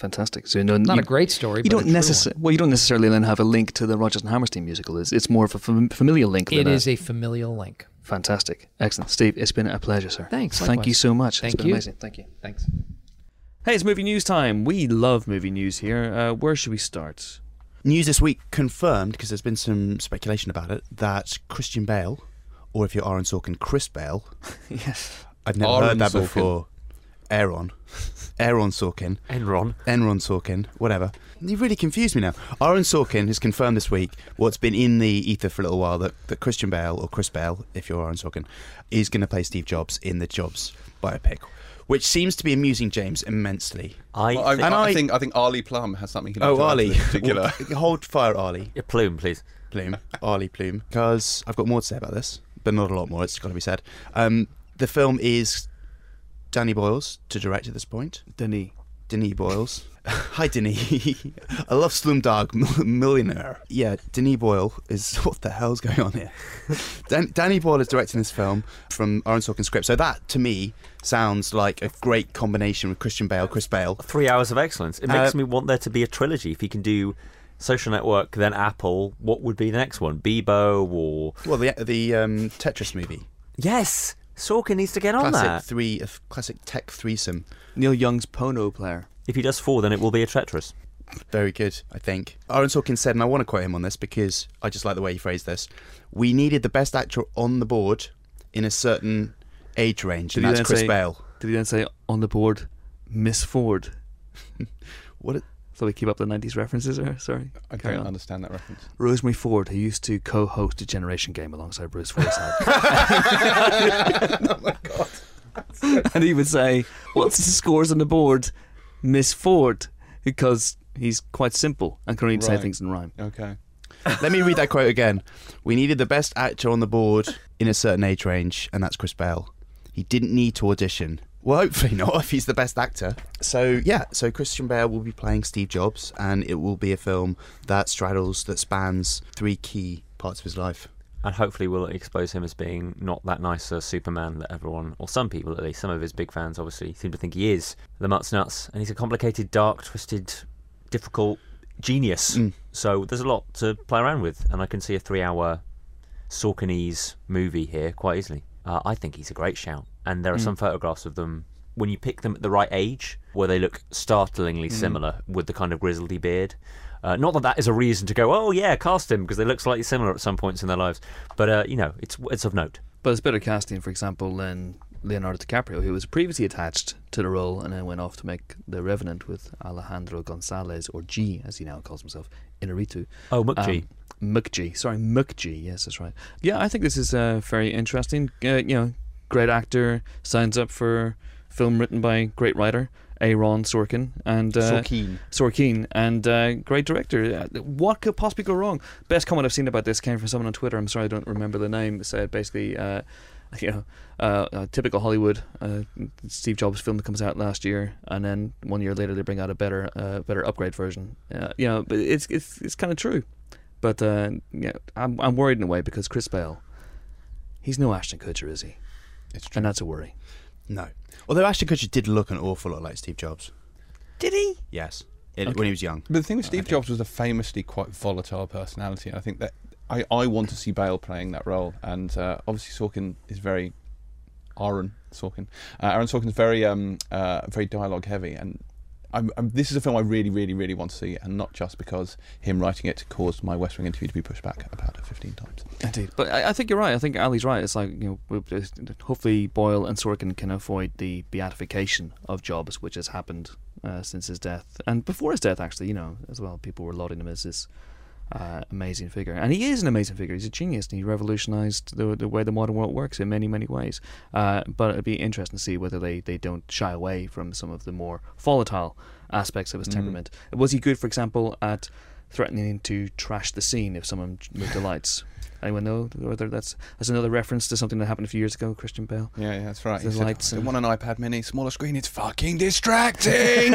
Fantastic. So Not a great story, You but don't a true one. You don't necessarily then have a link to the Rodgers and Hammerstein musical. It's more of a familial link. It is a familial link. Fantastic. Excellent. Steve, it's been a pleasure, sir. Thanks. Thank Likewise. you so much. Thank It's been you. amazing. Thank you. Thanks. Hey, it's movie news time. We love movie news here. Where should we start? News this week confirmed, because there's been some speculation about it, that Christian Bale, or if you're Aaron Sorkin, Chris Bale. Yes. I've never Aaron heard that Sorkin. before. Aaron Sorkin. Enron. Sorkin, whatever. You really confused me now. Aaron Sorkin has confirmed this week what's been in the ether for a little while, that Christian Bale, or Chris Bale, if you're Aaron Sorkin, is going to play Steve Jobs in the Jobs biopic, which seems to be amusing James immensely. Well, I think Arlie Plum has something. He'd like to add to Arlie. this particular. Hold fire, Arlie. Yeah, Plume, please. Arlie Plume. Because I've got more to say about this, but not a lot more, it's got to be said. The film is Danny Boyle's to direct at this point. Denis. Denis Boyle's. Hi, Denis. I love Slumdog Millionaire. Yeah, Denis Boyle is... What the hell's going on here? Danny Boyle is directing this film from Aaron Sorkin's script. So that, to me, sounds like a great combination with Christian Bale, Chris Bale. 3 hours of excellence. It makes me want there to be a trilogy. If he can do Social Network, then Apple, what would be the next one? Bebo or... Well, the Tetris movie. Yes! Sorkin needs to get on that. Classic tech threesome. Neil Young's Pono player. If he does 4, then it will be a Tetris. Very good, I think. Aaron Sorkin said, and I want to quote him on this because I just like the way he phrased this, we needed the best actor on the board in a certain age range, and that's Chris Bale. Did he then say, on the board, Miss Ford? What? So we keep up the 90s references there? Sorry. I Carry don't on. understand that reference. Rosemary Ford, who used to co-host a Generation Game alongside Bruce Forsyth. Oh my God. And he would say, what's the scores on the board? Miss Ford. Because he's quite simple and can only say Right. things in rhyme. Okay. Let me read that quote again. We needed the best actor on the board in a certain age range, and that's Chris Bale. He didn't need to audition. Well, hopefully not, if he's the best actor. So Christian Bale will be playing Steve Jobs, and it will be a film that spans 3 key parts of his life. And hopefully we'll expose him as being not that nice a Superman that everyone, or some people at least, some of his big fans obviously seem to think he is. The Mutt's nuts. And he's a complicated, dark, twisted, difficult genius. So there's a lot to play around with. And I can see a 3-hour Sorkinese movie here quite easily. I think he's a great shout. And there are some photographs of them, when you pick them at the right age, where they look startlingly similar with the kind of grizzly beard. Not that is a reason to go, oh yeah, cast him, because they look slightly similar at some points in their lives. But, it's of note. But it's better casting, for example, than Leonardo DiCaprio, who was previously attached to the role and then went off to make The Revenant with Alejandro Gonzalez, or G, as he now calls himself, Inarritu. Oh, McG. McG. Sorry, McG. Yes, that's right. Yeah, I think this is very interesting. Great actor, signs up for film written by great writer Aaron Sorkin and Sorkin and great director. What could possibly go wrong? Best comment I've seen about this came from someone on Twitter. I'm sorry, I don't remember the name. It said basically, typical Hollywood. Steve Jobs film that comes out last year, and then 1 year later they bring out a better upgrade version. But it's kind of true. But I'm worried in a way because Chris Bale, he's no Ashton Kutcher, is he? It's true. And that's a worry. No. Although Ashton Kutcher did look an awful lot like Steve Jobs. Did he? Yes. When he was young. But the thing with Steve Jobs was a famously quite volatile personality. And I think that I want to see Bale playing that role. And obviously Sorkin is very... Aaron Sorkin. Aaron Sorkin's very very dialogue heavy. And this is a film I really, really, really want to see, and not just because him writing it caused my West Wing interview to be pushed back about 15 times. Indeed. But I think you're right. I think Ali's right. It's like, hopefully Boyle and Sorkin can avoid the beatification of Jobs, which has happened since his death. And before his death, actually, as well, people were lauding him as this amazing figure. And he is an amazing figure. He's a genius, and he revolutionised the way the modern world works in many, many ways. But it'd be interesting to see whether they don't shy away from some of the more volatile aspects of his temperament. Was he good, for example, at threatening to trash the scene if someone moved the lights? Anyone know whether that's another reference to something that happened a few years ago, Christian Bale? Yeah, that's right. The He said, lights I and- want an iPad mini, smaller screen, it's fucking distracting!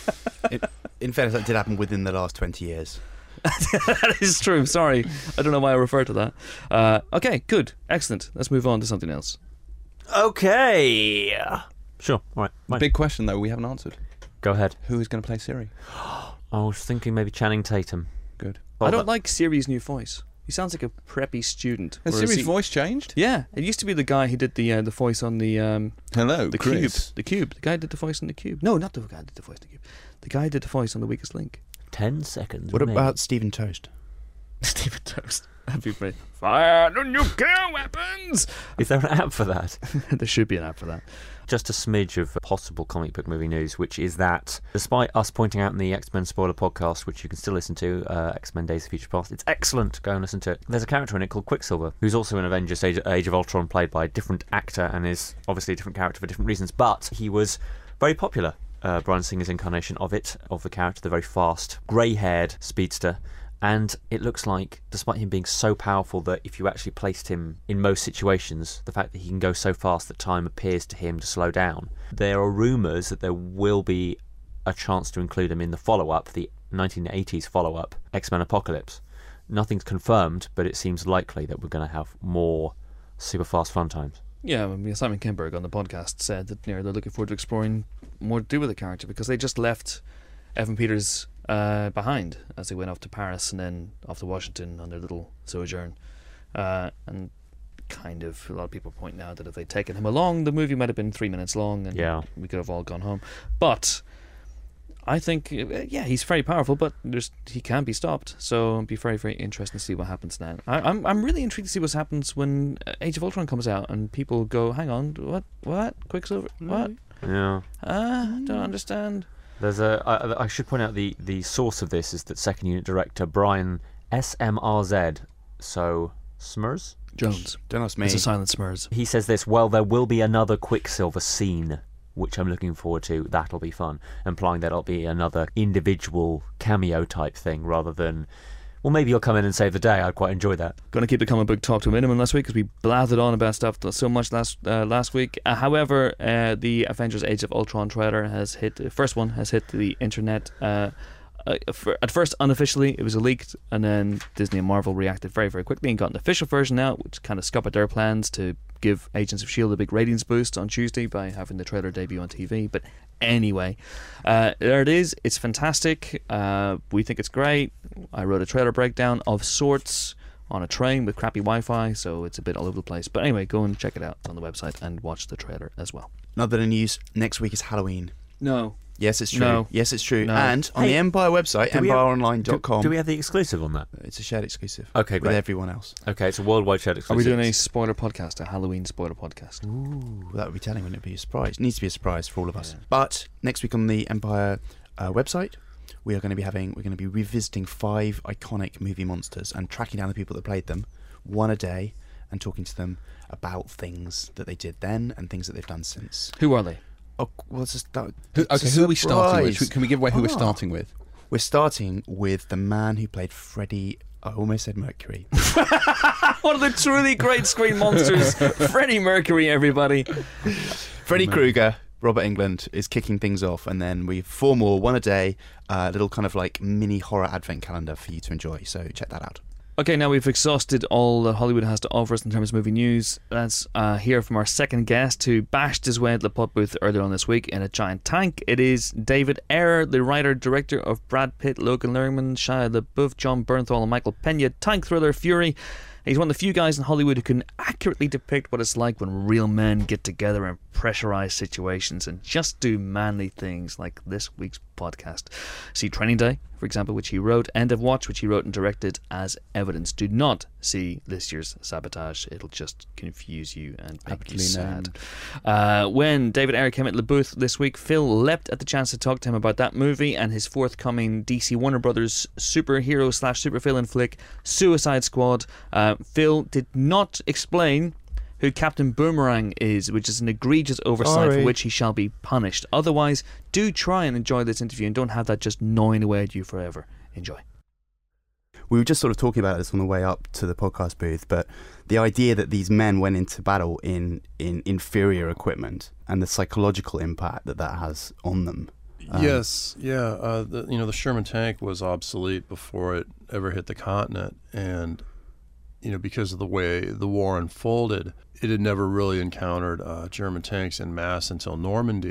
In fairness, that did happen within the last 20 years. That is true. Sorry, I don't know why I referred to that. Okay, good, excellent. Let's move on to something else. Okay. Sure. All right. The Fine. big question, though, we haven't answered. Go ahead. Who is going to play Siri? I was thinking maybe Channing Tatum. Good. I don't like Siri's new voice. He sounds like a preppy student. Has whereas Siri's voice changed? Yeah, it used to be the guy who did the voice on the Hello, the Chris. Cube. The Cube. The guy who did the voice on the Cube. No, not the guy who did the voice on the Cube. The guy who did the voice on The Weakest Link. 10 seconds. What remaining. about Stephen Toast? Stephen Toast. That'd be great. Fire the nuclear weapons! Is there an app for that? There should be an app for that. Just a smidge of possible comic book movie news, which is that despite us pointing out in the X-Men spoiler podcast, which you can still listen to, X-Men Days of Future Past, it's excellent. Go and listen to it. There's a character in it called Quicksilver, who's also in Avengers Age of Ultron, played by a different actor and is obviously a different character for different reasons, but he was very popular. Bryan Singer's incarnation of the character, the very fast, grey-haired speedster. And it looks like, despite him being so powerful that if you actually placed him in most situations, the fact that he can go so fast that time appears to him to slow down, there are rumours that there will be a chance to include him in the follow-up, the 1980s follow-up, X-Men Apocalypse. Nothing's confirmed, but it seems likely that we're going to have more super fast fun times. Yeah, I mean, Simon Kinberg on the podcast said that they're looking forward to exploring more to do with the character because they just left Evan Peters behind as they went off to Paris and then off to Washington on their little sojourn. And kind of a lot of people point now that if they'd taken him along, the movie might have been 3 minutes long and we could have all gone home. But I think, he's very powerful, but he can't be stopped. So it'd be very, very interesting to see what happens now. I'm really intrigued to see what happens when Age of Ultron comes out and people go, hang on, what? Quicksilver? What? Yeah. Don't understand. There's I should point out the source of this is that second unit director Brian SMRZ, so Smurs? Jones. Don't ask me. It's a silent Smurs. He says this, well, there will be another Quicksilver scene, which I'm looking forward to. That'll be fun. Implying that it'll be another individual cameo type thing rather than, well, maybe you'll come in and save the day. I'd quite enjoy that. Going to keep the comic book talk to a minimum last week because we blathered on about stuff so much last week. However, the Avengers Age of Ultron trailer the first one has hit the internet. At first, unofficially, it was leaked, and then Disney and Marvel reacted very, very quickly and got an official version out, which kind of scuppered their plans to give Agents of S.H.I.E.L.D. a big ratings boost on Tuesday by having the trailer debut on TV. But anyway, there it is. It's fantastic. We think it's great. I wrote a trailer breakdown of sorts on a train with crappy Wi-Fi, so it's a bit all over the place. But anyway, go and check it out. It's on the website and watch the trailer as well. Another news, next week is Halloween. No. Yes, it's true. No. Yes, it's true. No. And on the Empire website, empireonline.com, Do we have the exclusive on that? it's a shared exclusive. Okay, with great. everyone else. Okay, it's a worldwide shared Are exclusive. we doing a spoiler podcast, a Halloween spoiler podcast? Ooh, that would be telling, wouldn't it be a surprise? It needs to be a surprise for all of us. But next week on the Empire website, we're going to be revisiting 5 iconic movie monsters and tracking down the people that played them, one a day, and talking to them about things that they did then and things that they've done since. Who are they? Oh, well, it's just that. Who are we starting with? surprise. Can we give away who we're starting with? We're starting with the man who played Freddie. I almost said Mercury. One of the truly great screen monsters, Freddie Mercury, everybody. Freddy Krueger, Robert Englund, is kicking things off, and then we've 4 more, one a day, little kind of like mini horror advent calendar for you to enjoy. So check that out. Okay, now we've exhausted all that Hollywood has to offer us in terms of movie news. Let's hear from our second guest who bashed his way into the pub booth earlier on this week in a giant tank. It is David Ayer, the writer-director of Brad Pitt, Logan Lerman, Shia LaBeouf, John Bernthal and Michael Pena tank thriller Fury. He's one of the few guys in Hollywood who can accurately depict what it's like when real men get together in pressurized situations and just do manly things like this week's podcast. See Training Day, for example, which he wrote, End of Watch, which he wrote and directed as evidence. Do not see this year's Sabotage. It'll just confuse you and make you sad. When David Ayer came at Le Booth this week, Phil leapt at the chance to talk to him about that movie and his forthcoming DC Warner Brothers superhero / supervillain flick, Suicide Squad. Phil did not explain who Captain Boomerang is, which is an egregious oversight for which he shall be punished. Otherwise, do try and enjoy this interview and don't have that just gnawing away at you forever. Enjoy. We were just sort of talking about this on the way up to the podcast booth, but the idea that these men went into battle in inferior equipment and the psychological impact that has on them. Yes, yeah. The Sherman tank was obsolete before it ever hit the continent, and because of the way the war unfolded, it had never really encountered German tanks en masse until Normandy.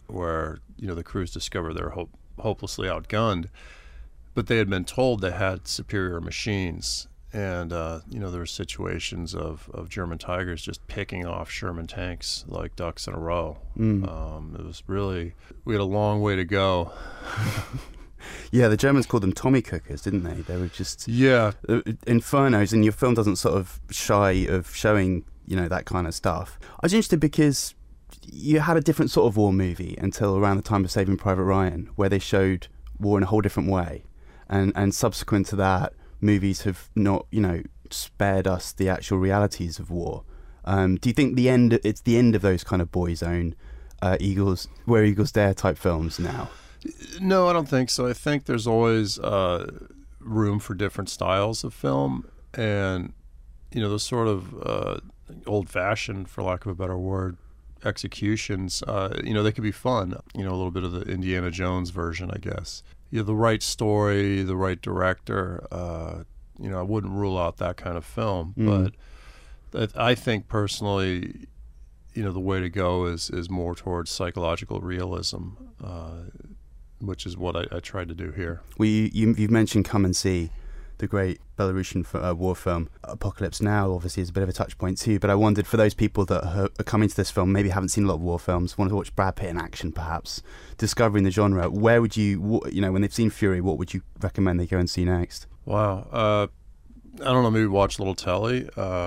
where the crews discovered they're hopelessly outgunned, but they had been told they had superior machines. And there were situations of German Tigers just picking off Sherman tanks like ducks in a row. It was really, we had a long way to go. Yeah, the Germans called them Tommy cookers, didn't they? They were just infernos, and your film doesn't sort of shy of showing that kind of stuff. I was interested because you had a different sort of war movie until around the time of Saving Private Ryan, where they showed war in a whole different way, and subsequent to that, movies have not spared us the actual realities of war. Do you think it's the end of those kind of Boyzone, Where Eagles Dare type films now? No, I don't think so. I think there's always room for different styles of film, and those sort of old-fashioned, for lack of a better word, executions. They could be fun. A little bit of the Indiana Jones version, I guess. The right story, the right director. I wouldn't rule out that kind of film, but I think personally, the way to go is more towards psychological realism. Which is what I tried to do here. Well, you've mentioned Come and See, the great Belarusian war film. Apocalypse Now obviously is a bit of a touch point too, but I wondered, for those people that are coming to this film, maybe haven't seen a lot of war films, want to watch Brad Pitt in action perhaps, discovering the genre, where would you, when they've seen Fury, what would you recommend they go and see next? Wow. I don't know, maybe watch a little telly,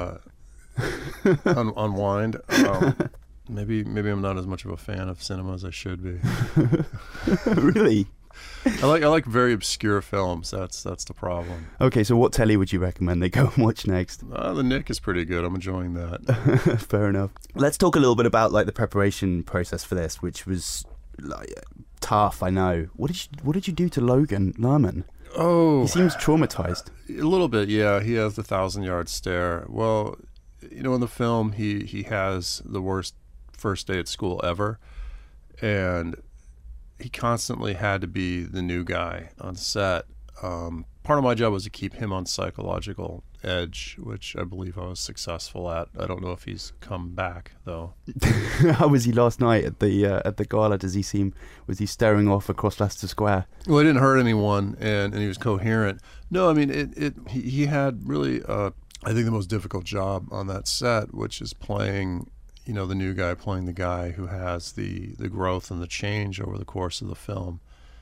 unwind. Maybe I'm not as much of a fan of cinema as I should be. Really? I like very obscure films. That's the problem. Okay, so what telly would you recommend they go and watch next? The Nick is pretty good. I'm enjoying that. Fair enough. Let's talk a little bit about the preparation process for this, which was tough. I know. What did you do to Logan Lerman? Oh, he seems traumatized. A little bit, yeah. He has the 1,000-yard stare. Well, in the film, he has the worst first day at school ever, and he constantly had to be the new guy on set. Part of my job was to keep him on psychological edge, which I believe I was successful at. I don't know if he's come back though. How was he last night at the gala? Was he staring off across Leicester Square? Well, he didn't hurt anyone, and he was coherent. No, I mean he had really I think the most difficult job on that set, which is playing the new guy, playing the guy who has the growth and the change over the course of the film,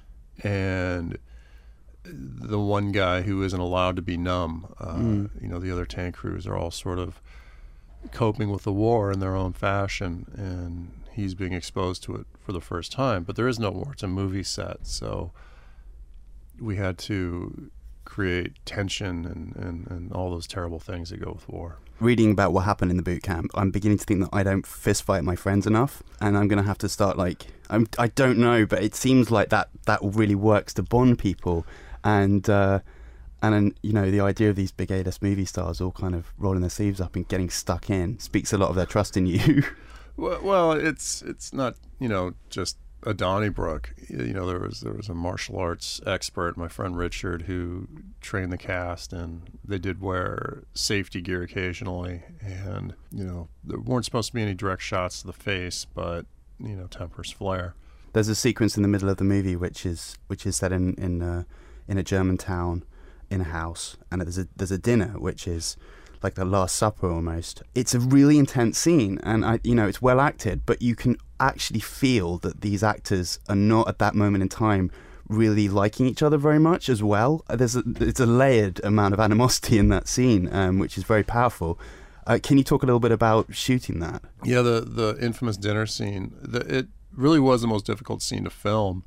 and the one guy who isn't allowed to be numb. The other tank crews are all sort of coping with the war in their own fashion, and he's being exposed to it for the first time. But there is no war. It's a movie set, so we had to create tension and all those terrible things that go with war. Reading about what happened in the boot camp, I'm beginning to think that I don't fist fight my friends enough, and I'm going to have to start I don't know, but it seems like that really works to bond people, and the idea of these big A-list movie stars all kind of rolling their sleeves up and getting stuck in speaks a lot of their trust in you. Well, it's not just a Donnybrook. There was a martial arts expert, my friend Richard, who trained the cast, and they did wear safety gear occasionally, and there weren't supposed to be any direct shots to the face, but tempers flare. There's a sequence in the middle of the movie which is set in a German town, in a house, and there's a dinner which is like the Last Supper almost. It's a really intense scene, and it's well acted, but you can actually feel that these actors are not at that moment in time really liking each other very much as well. It's a layered amount of animosity in that scene, which is very powerful. Can you talk a little bit about shooting that? Yeah, the infamous dinner scene. It really was the most difficult scene to film.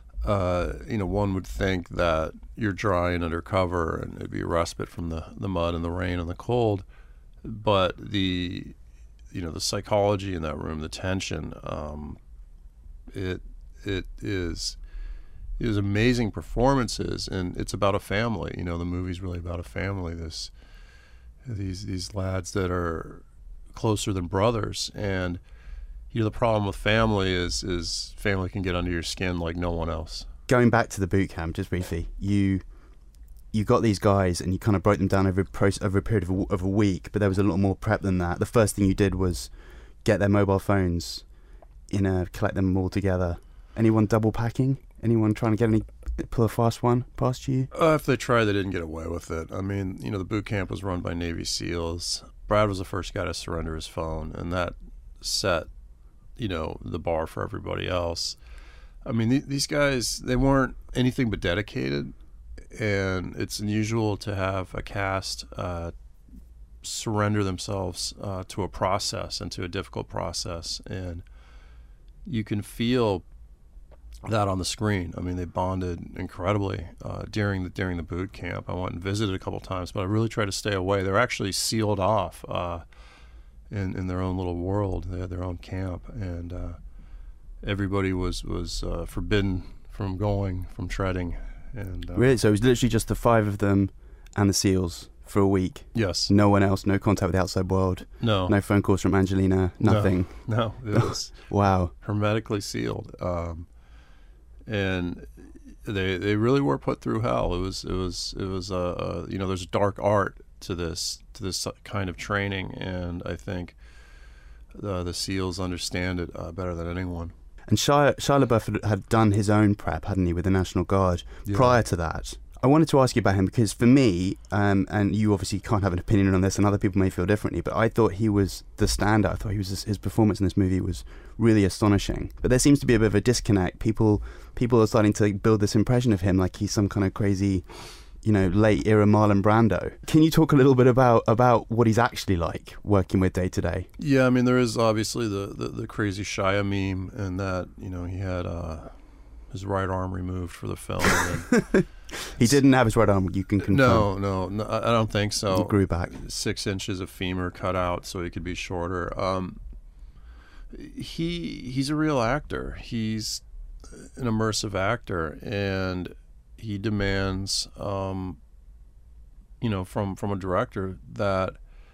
One would think that you're dry and undercover and it'd be a respite from the mud and the rain and the cold, but the psychology in that room, the tension, it is amazing performances, and it's about a family. The movie's really about a family. These lads that are closer than brothers, and the problem with family is family can get under your skin like no one else. Going back to the boot camp, just briefly, you got these guys and you kind of broke them down over a period of a week, but there was a lot more prep than that. The first thing you did was get their mobile phones collect them all together? Anyone double packing? Anyone trying to pull a fast one past you? If they tried, they didn't get away with it. I mean, the boot camp was run by Navy SEALs. Brad was the first guy to surrender his phone, and that set, the bar for everybody else. I mean, these guys, they weren't anything but dedicated, and it's unusual to have a cast surrender themselves to a process and to a difficult process, and you can feel that on the screen. I mean, they bonded incredibly during the boot camp. I went and visited a couple times, but I really tried to stay away. They're actually sealed off in their own little world. They had their own camp, and everybody was forbidden from treading. And Really? So it was literally just the 5 of them and the SEALs for a week? Yes. No one else, no contact with the outside world? No. No phone calls from Angelina? Nothing? No. It was Wow. hermetically sealed. And they really were put through hell. It was there's a dark art to this kind of training, and I think the SEALs understand it better than anyone. And Shia LaBeouf had done his own prep, hadn't he, with the National Guard prior to that. I wanted to ask you about him because for me, and you obviously can't have an opinion on this, and other people may feel differently, but I thought he was the standout. I thought his performance in this movie was really astonishing. But there seems to be a bit of a disconnect. People are starting to build this impression of him like he's some kind of crazy, late era Marlon Brando. Can you talk a little bit about what he's actually like working with day to day? Yeah, I mean, there is obviously the crazy Shia meme, and that he had his right arm removed for the film. And he didn't have his right arm. You can confirm. No, I don't think so. It grew back. 6 inches of femur cut out so he could be shorter. He's a real actor. He's an immersive actor, and he demands, from a director that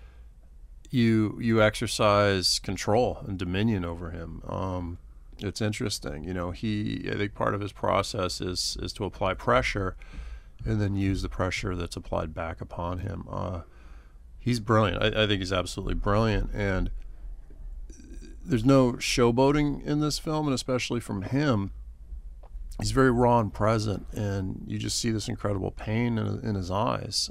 you exercise control and dominion over him. It's interesting. I think part of his process is to apply pressure and then use the pressure that's applied back upon him. He's brilliant. I think he's absolutely brilliant, and there's no showboating in this film, and especially from him. He's very raw and present, and you just see this incredible pain in his eyes.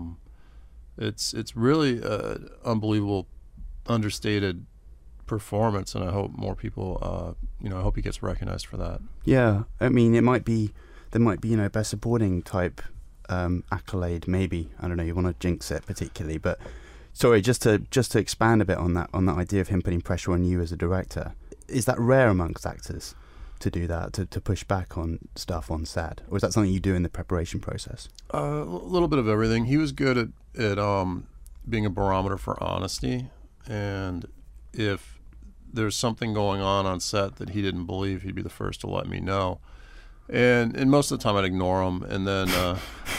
It's really an unbelievable, understated performance, and I hope more people, I hope he gets recognized for that. Yeah, I mean, there might be best supporting type accolade, maybe. I don't know. You want to jinx it particularly, but sorry, just to expand a bit on that idea of him putting pressure on you as a director. Is that rare amongst actors to do that, to push back on stuff on set, or is that something you do in the preparation process? A little bit of everything. He was good at being a barometer for honesty, and if there's something going on set that he didn't believe, he'd be the first to let me know. And most of the time I'd ignore him, and then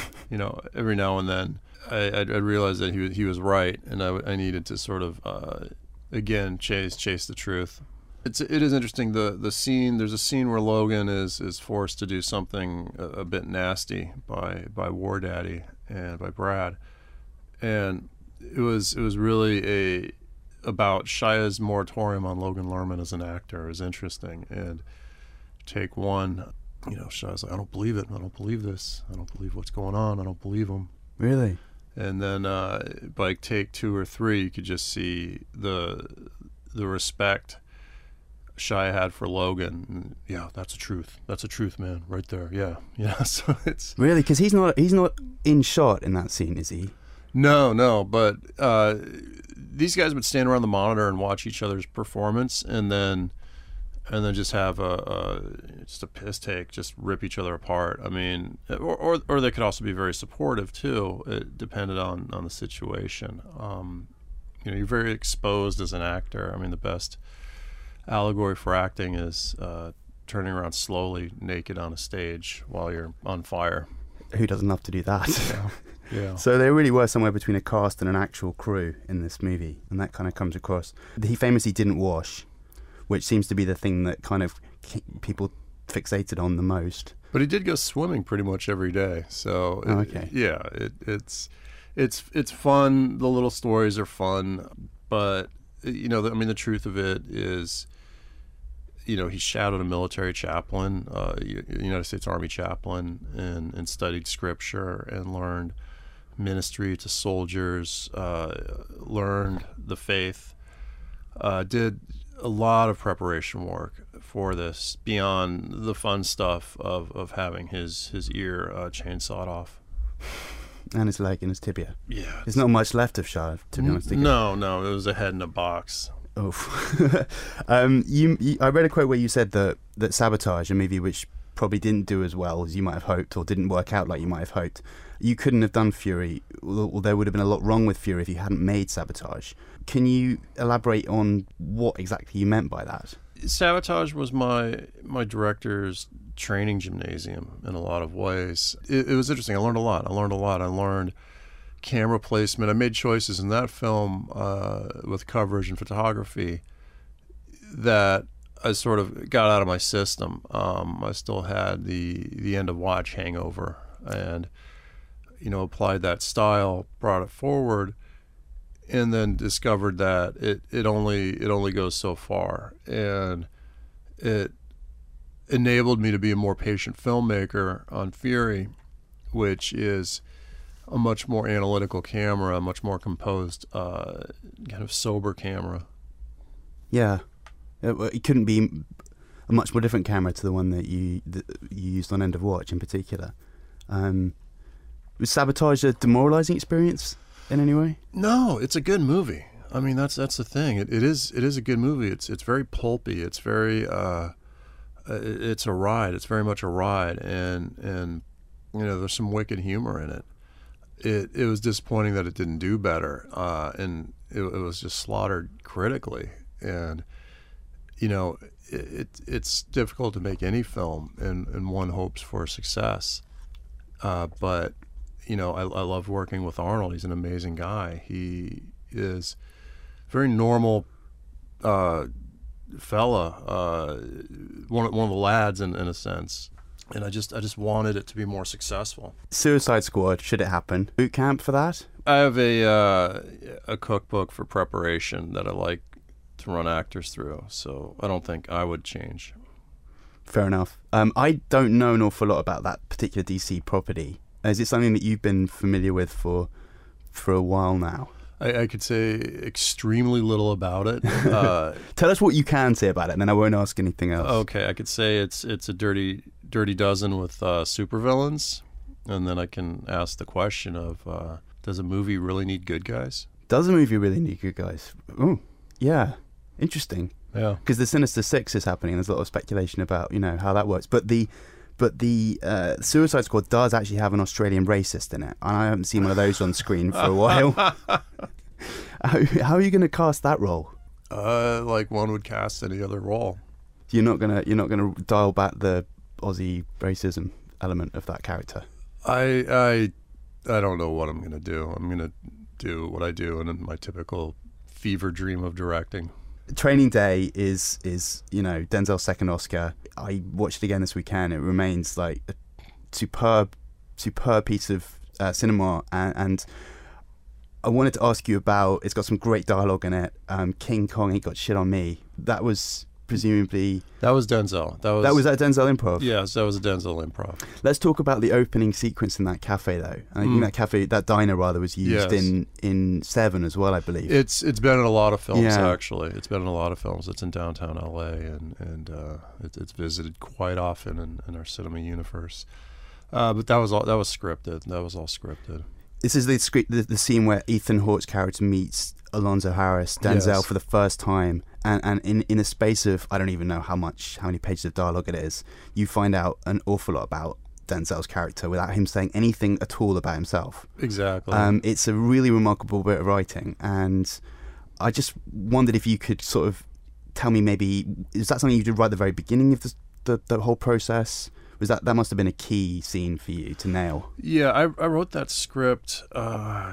every now and then I'd realize that he was right, and I needed to sort of again chase the truth. It is interesting, the scene. There's a scene where Logan is forced to do something a bit nasty by War Daddy and by Brad, and it was really about Shia's moratorium on Logan Lerman as an actor. It was interesting. And take one, Shia's like, I don't believe it. I don't believe this. I don't believe what's going on. I don't believe him. Really? And then by take 2 or 3, you could just see the respect Shia had for Logan. And, yeah, that's the truth. That's the truth, man. Right there. Yeah. So it's really, because he's not in shot in that scene, is he? No. But these guys would stand around the monitor and watch each other's performance, and then just have just a piss take, just rip each other apart. I mean, or they could also be very supportive too. It depended on the situation. You're very exposed as an actor. I mean, the best allegory for acting is turning around slowly, naked on a stage while you're on fire. Who doesn't love to do that? Yeah. So there really were somewhere between a cast and an actual crew in this movie, and that kind of comes across. He famously didn't wash, which seems to be the thing that kind of people fixated on the most. But he did go swimming pretty much every day. So okay. It's fun. The little stories are fun, but the truth of it is he shadowed a military chaplain, United States Army chaplain, and studied scripture and learned ministry to soldiers, learned the faith, did a lot of preparation work for this beyond the fun stuff of having his ear chainsawed off. And his leg and his tibia. Yeah. There's not much left of Shah, to be honest. No, it was a head in a box. Oh. I read a quote where you said that Sabotage, a movie which probably didn't do as well as you might have hoped or didn't work out like you might have hoped, you couldn't have done Fury, or there would have been a lot wrong with Fury if you hadn't made Sabotage. Can you elaborate on what exactly you meant by that? Sabotage was my director's training gymnasium in a lot of ways. It was interesting. I learned a lot. I learned camera placement. I made choices in that film with coverage and photography that I sort of got out of my system. I still had the End of Watch hangover, and applied that style, brought it forward, and then discovered that it only goes so far, and it enabled me to be a more patient filmmaker on Fury, which is a much more analytical camera, a much more composed, kind of sober camera. Yeah, it couldn't be a much more different camera to the one that you used on End of Watch in particular. Was Sabotage a demoralizing experience in any way? No, it's a good movie. I mean, that's the thing. It is a good movie. It's very pulpy. It's very it's a ride. It's very much a ride, and there's some wicked humor in it. It was disappointing that it didn't do better, and it was just slaughtered critically. And it's difficult to make any film, and one hopes for success. But I love working with Arnold. He's an amazing guy. He is a very normal fella, one of the lads in a sense. And I just wanted it to be more successful. Suicide Squad, should it happen? Boot camp for that? I have a cookbook for preparation that I like to run actors through, so I don't think I would change. Fair enough. I don't know an awful lot about that particular DC property. Is it something that you've been familiar with for a while now? I could say extremely little about it. Tell us what you can say about it, and then I won't ask anything else. Okay, I could say it's a dirty dozen with supervillains, and then I can ask the question of, does a movie really need good guys? Does a movie really need good guys? Oh, yeah. Interesting. Yeah. Because the Sinister Six is happening, and there's a lot of speculation about how that works. But the Suicide Squad does actually have an Australian racist in it, and I haven't seen one of those on screen for a while. How are you going to cast that role? Like one would cast any other role. You're not gonna dial back the Aussie racism element of that character. I don't know what I'm gonna do. I'm gonna do what I do in my typical fever dream of directing. Training Day is Denzel's second Oscar. I watched it again this weekend. It remains like a superb piece of cinema, and I wanted to ask you about. It's got some great dialogue in it. King Kong Ain't Got Shit on Me. That was presumably that was Denzel. That was at Denzel Improv. Yes, that was a Denzel Improv. Let's talk about the opening sequence in that cafe, though. I think that diner was used in Seven as well, I believe. It's been in a lot of films actually. It's been in a lot of films. It's in downtown LA, and it's visited quite often in our cinema universe. But that was scripted. That was all scripted. This is the scene where Ethan Hawke's character meets Alonzo Harris, Denzel, for the first time, and in a space of, I don't even know how many pages of dialogue it is, you find out an awful lot about Denzel's character without him saying anything at all about himself. Exactly. It's a really remarkable bit of writing, and I just wondered if you could sort of tell me, maybe, is that something you did right at the very beginning of the whole process? Was that must have been a key scene for you to nail? Yeah, I wrote that script in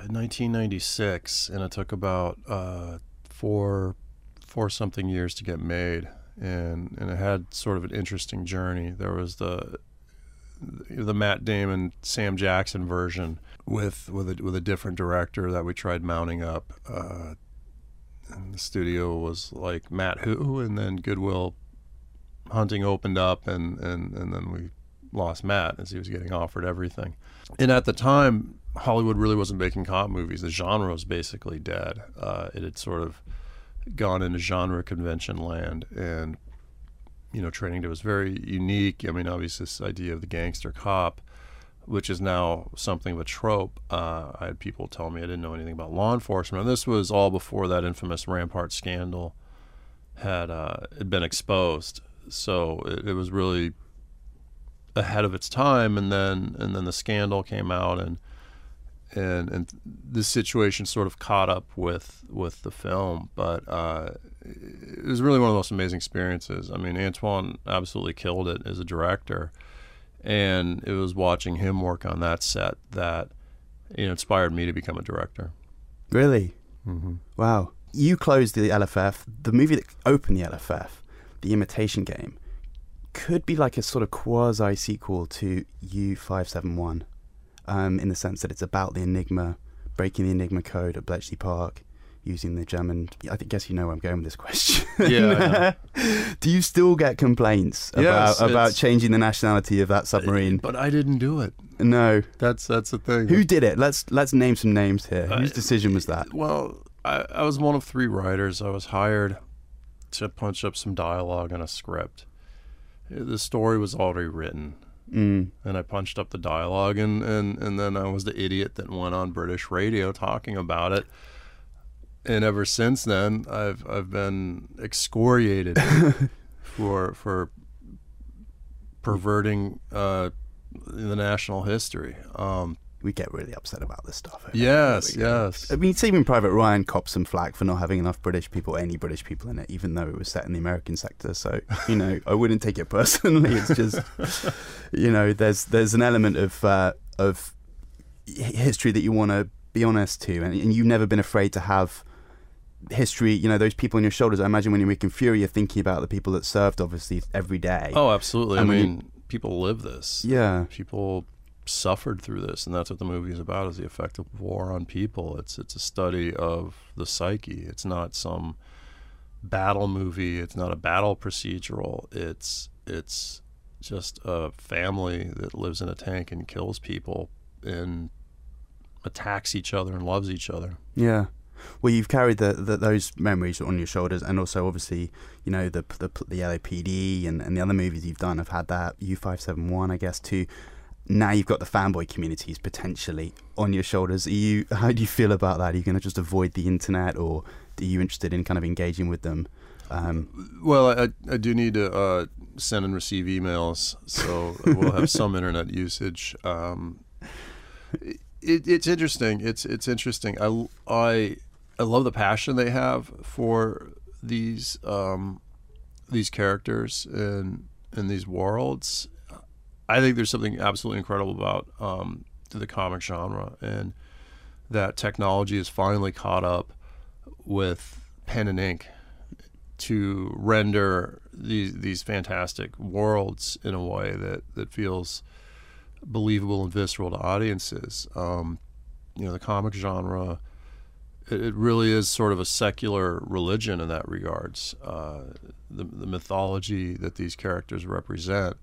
1996, and it took about four something years to get made, and it had sort of an interesting journey. There was the Matt Damon, Sam Jackson version with a different director that we tried mounting up. And the studio was like, Matt who? And then Goodwill hunting opened up, and then we lost Matt as he was getting offered everything. And at the time, Hollywood really wasn't making cop movies. The genre was basically dead. It had sort of gone into genre convention land, and Training Day was very unique. I mean, obviously this idea of the gangster cop, which is now something of a trope. I had people tell me I didn't know anything about law enforcement. And this was all before that infamous Rampart scandal had been exposed. So it was really ahead of its time. And then the scandal came out, and this situation sort of caught up with the film. But it was really one of the most amazing experiences. I mean, Antoine absolutely killed it as a director. And it was watching him work on that set that inspired me to become a director. Really? Mm-hmm. Wow. You closed the LFF. The movie that opened the LFF, The Imitation Game, could be like a sort of quasi-sequel to U571, in the sense that it's about the Enigma, breaking the Enigma code at Bletchley Park, using the German... I guess you know where I'm going with this question. Yeah. Do you still get complaints about changing the nationality of that submarine? But I didn't do it. No. That's the thing. Who did it? Let's name some names here. Whose decision was that? Well, I was one of 3 writers. I was hired to punch up some dialogue on a script. The story was already written. And I punched up the dialogue, and then I was the idiot that went on British radio talking about it. And ever since then, I've been excoriated for perverting the national history. We get really upset about this stuff. Yes. I mean, Saving Private Ryan copped some flack for not having enough any British people in it, even though it was set in the American sector. So, I wouldn't take it personally. It's just, there's an element of history that you want to be honest to, and you've never been afraid to have history, those people on your shoulders. I imagine when you're making Fury, you're thinking about the people that served, obviously, every day. Oh, absolutely. I mean, people live this. Yeah. People suffered through this, and that's what the movie is about, is the effect of war on people. It's a study of the psyche. It's not some battle movie. It's not a battle procedural. It's just a family that lives in a tank and kills people and attacks each other and loves each other. Yeah. Well, you've carried those memories on your shoulders, and also obviously, the LAPD and the other movies you've done have had that. U571, I guess, too. Now you've got the fanboy communities potentially on your shoulders. How do you feel about that? Are you going to just avoid the internet, or are you interested in kind of engaging with them? Well, I do need to send and receive emails, so we'll have some internet usage. It's interesting. It's interesting. I love the passion they have for these characters and these worlds. I think there's something absolutely incredible about the comic genre, and that technology has finally caught up with pen and ink to render these fantastic worlds in a way that feels believable and visceral to audiences. The comic genre, it really is sort of a secular religion in that regards. The mythology that these characters represent,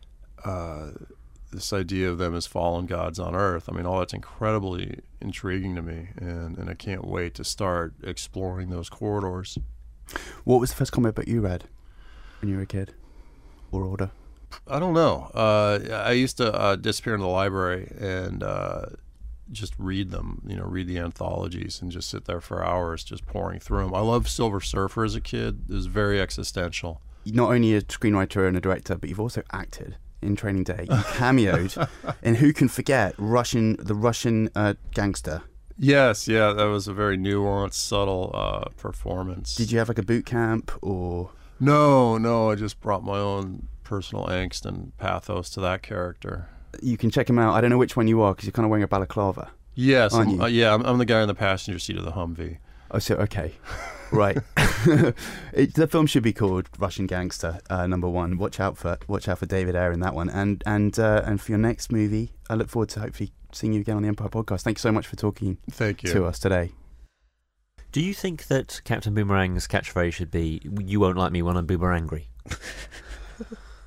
this idea of them as fallen gods on Earth, I mean, all that's incredibly intriguing to me, and I can't wait to start exploring those corridors. What was the first comic book you read when you were a kid, or older? I don't know. I used to disappear in the library and just read them, read the anthologies and just sit there for hours just pouring through them. I loved Silver Surfer as a kid. It was very existential. Not only a screenwriter and a director, but you've also acted in Training Day. You cameoed in Who Can Forget, the Russian gangster. Yes, that was a very nuanced, subtle performance. Did you have like a boot camp or? No, I just brought my own personal angst and pathos to that character. You can check him out. I don't know which one you are, because you're kind of wearing a balaclava. Yes, I'm the guy in the passenger seat of the Humvee. Oh, so okay, right. The film should be called Russian Gangster #1. Watch out for David Ayer in that one, and for your next movie, I look forward to hopefully seeing you again on the Empire Podcast. Thank you so much for talking. Thank you to us today. Do you think that Captain Boomerang's catchphrase should be "You won't like me when I'm boomerangry"?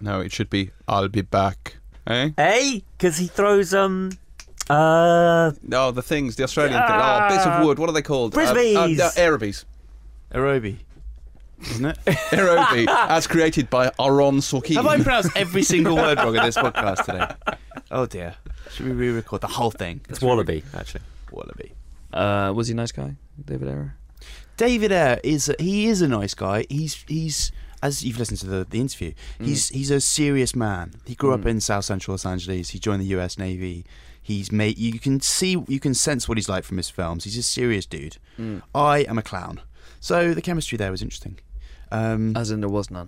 No, it should be I'll be back. Eh? Hey, because he throws Oh, the things, the Australian thing. Oh, bits of wood. What are they called? Frisbees. Aerobies. Aerobi, isn't it? Aerobi, as created by Aaron Sorkin. Have I pronounced every single word wrong in this podcast today? Oh dear. Should we re-record the whole thing? it's Wallaby, actually. Wallaby. Was he a nice guy, David Ayer? David Ayer is a nice guy. He's as you've listened to the interview, he's a serious man. He grew up in South Central Los Angeles. He joined the U.S. Navy. You can sense what he's like from his films. He's a serious dude. I am a clown. So the chemistry there was interesting. As in there was none.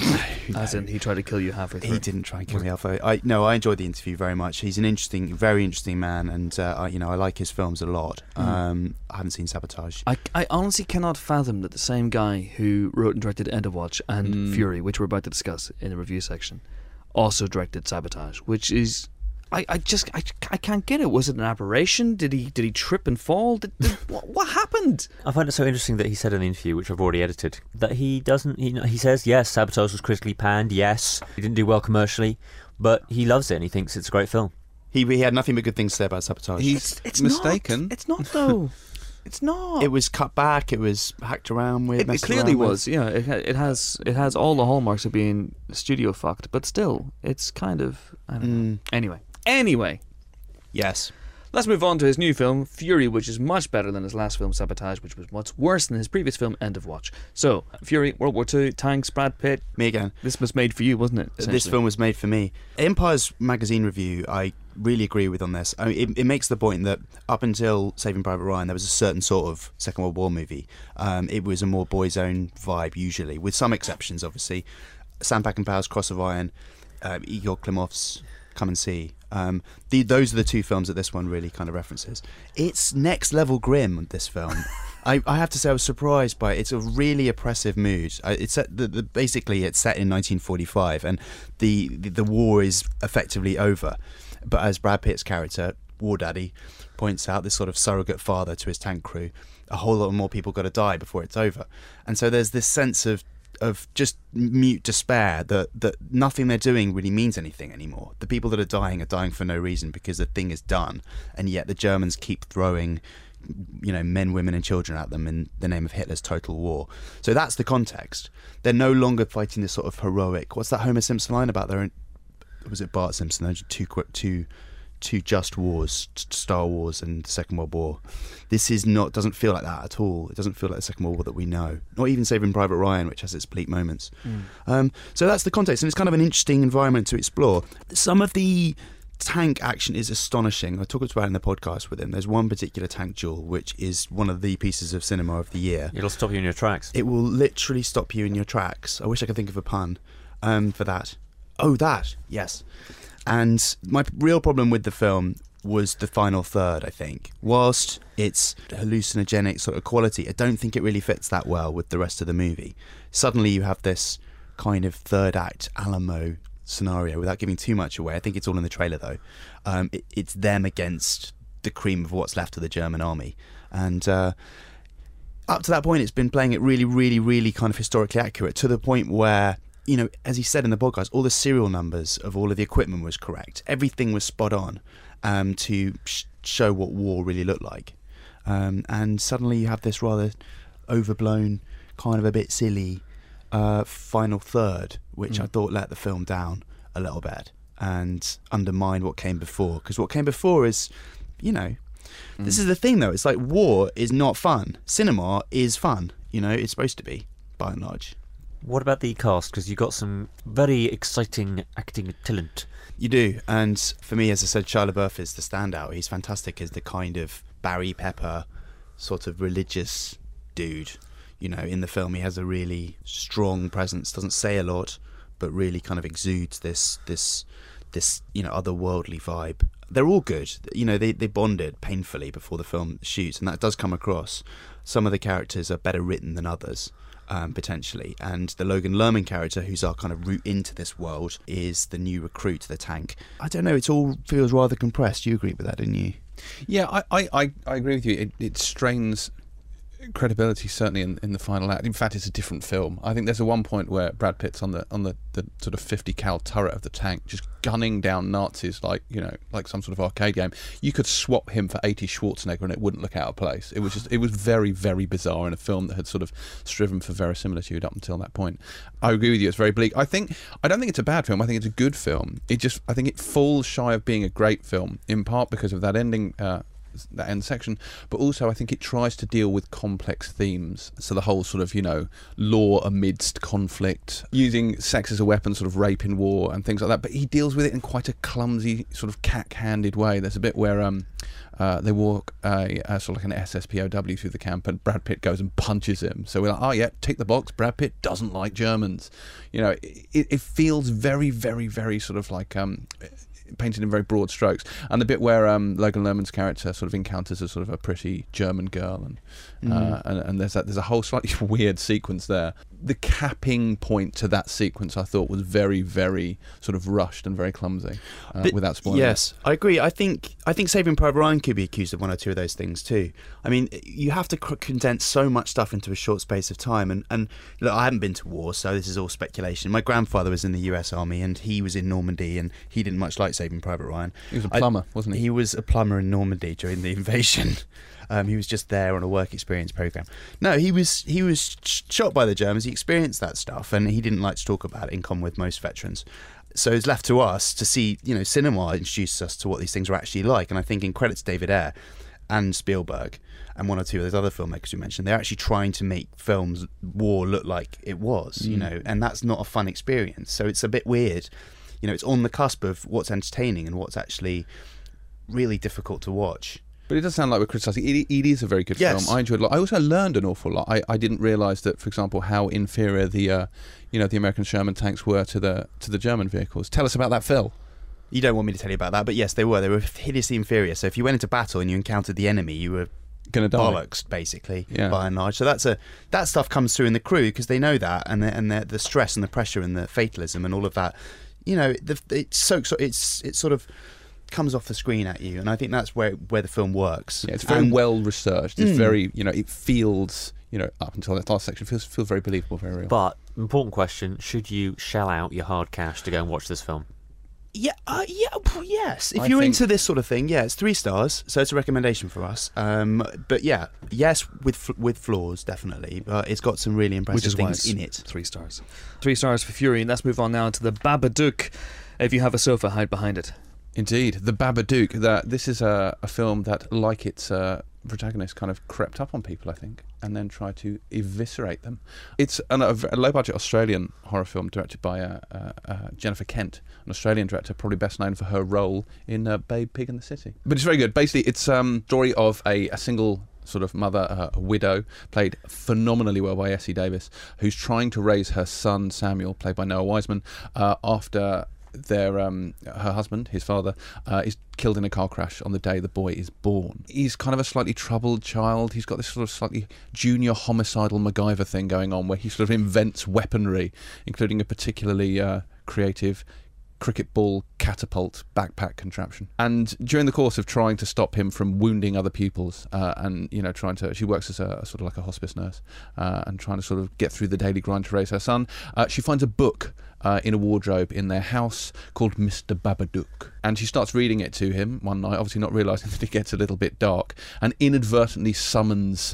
As in he tried to kill you halfway through. He didn't try and kill me halfway. I enjoyed the interview very much. He's an very interesting man, and I like his films a lot. I haven't seen Sabotage. I honestly cannot fathom that the same guy who wrote and directed End of Watch and Fury, which we're about to discuss in the review section, also directed Sabotage, which is I can't get it. Was it an aberration? Did he trip and fall? What happened? I find it so interesting that he said in the interview, which I've already edited, that he doesn't. He says yes, Sabotage was critically panned. Yes, he didn't do well commercially, but he loves it and he thinks it's a great film. He had nothing but good things to say about Sabotage. It's mistaken. It's not though. It's not. It was cut back. It was hacked around with. It clearly was. Yeah, it has all the hallmarks of being studio fucked, but still, it's kind of. I don't know. Anyway. Yes. Let's move on to his new film, Fury, which is much better than his last film, Sabotage, which was much worse than his previous film, End of Watch. So, Fury, World War II, tanks, Brad Pitt. Me again. This was made for you, wasn't it? This film was made for me. Empire's magazine review, I really agree with on this. I mean, it makes the point that up until Saving Private Ryan, there was a certain sort of Second World War movie. It was a more boys' own vibe, usually, with some exceptions, obviously. Sam Peckinpah's Cross of Iron, Igor Klimov's Come and See. Those are the two films that this one really kind of references. It's next level grim, this film. I have to say I was surprised by it. It's a really oppressive mood. Basically it's set in 1945 and the war is effectively over. But as Brad Pitt's character, War Daddy, points out, this sort of surrogate father to his tank crew, a whole lot more people got to die before it's over. And so there's this sense of just mute despair that nothing they're doing really means anything anymore. The people that are dying for no reason because the thing is done, and yet the Germans keep throwing men, women and children at them in the name of Hitler's total war. So that's the context. They're no longer fighting this sort of heroic, what's that Homer Simpson line about their own, was it Bart Simpson, those two just wars, Star Wars and the Second World War. This doesn't feel like that at all. It doesn't feel like the Second World War that we know. Not even Saving Private Ryan, which has its bleak moments. So that's the context, and it's kind of an interesting environment to explore. Some of the tank action is astonishing. I talked about it in the podcast with him. There's one particular tank duel, which is one of the pieces of cinema of the year. It'll stop you in your tracks. It will literally stop you in your tracks. I wish I could think of a pun for that. Oh, that, yes. And my real problem with the film was the final third, I think. Whilst it's hallucinogenic sort of quality, I don't think it really fits that well with the rest of the movie. Suddenly you have this kind of third act Alamo scenario, without giving too much away. I think it's all in the trailer, though. It's them against the cream of what's left of the German army. And up to that point, it's been playing it really, really, really kind of historically accurate, to the point where, as he said in the podcast, all the serial numbers of all of the equipment was correct. Everything was spot on to show what war really looked like. And suddenly you have this rather overblown, kind of a bit silly final third, which I thought let the film down a little bit and undermined what came before. Because what came before is, this is the thing, though. It's like war is not fun. Cinema is fun. It's supposed to be, by and large. What about the cast? Because you've got some very exciting acting talent. You do, and for me, as I said, Shia LaBeouf is the standout. He's fantastic as the kind of Barry Pepper sort of religious dude. In the film, he has a really strong presence. Doesn't say a lot, but really kind of exudes this otherworldly vibe. They're all good. They bonded painfully before the film shoots, and that does come across. Some of the characters are better written than others. Potentially, and the Logan Lerman character, who's our kind of route into this world, is the new recruit to the tank. I don't know, it all feels rather compressed. You agreed with that, didn't you? Yeah, I agree with you. It strains credibility certainly in the final act. In fact, it's a different film. I think there's one point where Brad Pitt's on the sort of 50 cal turret of the tank, just gunning down Nazis like some sort of arcade game. You could swap him for 80 Schwarzenegger and it wouldn't look out of place. It was very, very bizarre in a film that had sort of striven for verisimilitude up until that point. I agree with you. It's very bleak. I don't think it's a bad film. I think it's a good film. I think it falls shy of being a great film, in part because of that ending. That end section, but also I think it tries to deal with complex themes. So the whole sort of, law amidst conflict, using sex as a weapon, sort of rape in war and things like that. But he deals with it in quite a clumsy, sort of cack-handed way. There's a bit where they walk sort of like an SSPOW through the camp, and Brad Pitt goes and punches him. So we're like, oh yeah, tick the box. Brad Pitt doesn't like Germans. It feels very, very, very sort of like painted in very broad strokes. And the bit where Logan Lerman's character sort of encounters a sort of a pretty German girl, and there's a whole slightly weird sequence there. The capping point to that sequence, I thought, was very, very sort of rushed and very clumsy, without spoiling. Yes, I agree. I think Saving Private Ryan could be accused of one or two of those things too. I mean, you have to condense so much stuff into a short space of time. And look, I haven't been to war, so this is all speculation. My grandfather was in the US Army, and he was in Normandy, and he didn't much like Saving Private Ryan. He was a plumber, wasn't he? He was a plumber in Normandy during the invasion. He was just there on a work experience program. No, he was shot by the Germans. He experienced that stuff, and he didn't like to talk about it, in common with most veterans. So it's left to us to see, cinema introduces us to what these things are actually like. And I think, in credit to David Ayer and Spielberg and one or two of those other filmmakers you mentioned, they're actually trying to make war look like it was, and that's not a fun experience. So it's a bit weird. It's on the cusp of what's entertaining and what's actually really difficult to watch. But it does sound like we're criticising. It is a very good film. I enjoyed it a lot. I also learned an awful lot. I didn't realise that, for example, how inferior the American Sherman tanks were to the German vehicles. Tell us about that, Phil. You don't want me to tell you about that, but yes, they were. They were hideously inferior. So if you went into battle and you encountered the enemy, you were going to die. Bollocks, basically, by and large. So that stuff comes through in the crew, because they know that, and the stress and the pressure and the fatalism and all of that. It sort of comes off the screen at you, and I think that's where the film works. Yeah, it's very well researched. It's very, it feels, up until that last section, feels very believable, very real. But important question: should you shell out your hard cash to go and watch this film? Yes. If you're into this sort of thing, it's 3 stars, so it's a recommendation for us. But yes, with flaws, definitely. But it's got some really impressive things in it. 3 stars. 3 stars for Fury, and let's move on now to The Babadook. If you have a sofa, hide behind it. Indeed, The Babadook. This is a film that, like its protagonist, kind of crept up on people, I think, and then tried to eviscerate them. It's a low-budget Australian horror film directed by Jennifer Kent, an Australian director, probably best known for her role in Babe, Pig in the City. But it's very good. Basically, it's a story of a single sort of mother, a widow, played phenomenally well by Essie Davis, who's trying to raise her son, Samuel, played by Noah Wiseman, after her husband, his father, is killed in a car crash on the day the boy is born. He's kind of a slightly troubled child. He's got this sort of slightly junior homicidal MacGyver thing going on, where he sort of invents weaponry, including a particularly creative cricket ball catapult backpack contraption. And during the course of trying to stop him from wounding other pupils, she works as a sort of like a hospice nurse, and trying to sort of get through the daily grind to raise her son, she finds a book in a wardrobe in their house called Mr. Babadook. And she starts reading it to him one night, obviously not realising that it gets a little bit dark, and inadvertently summons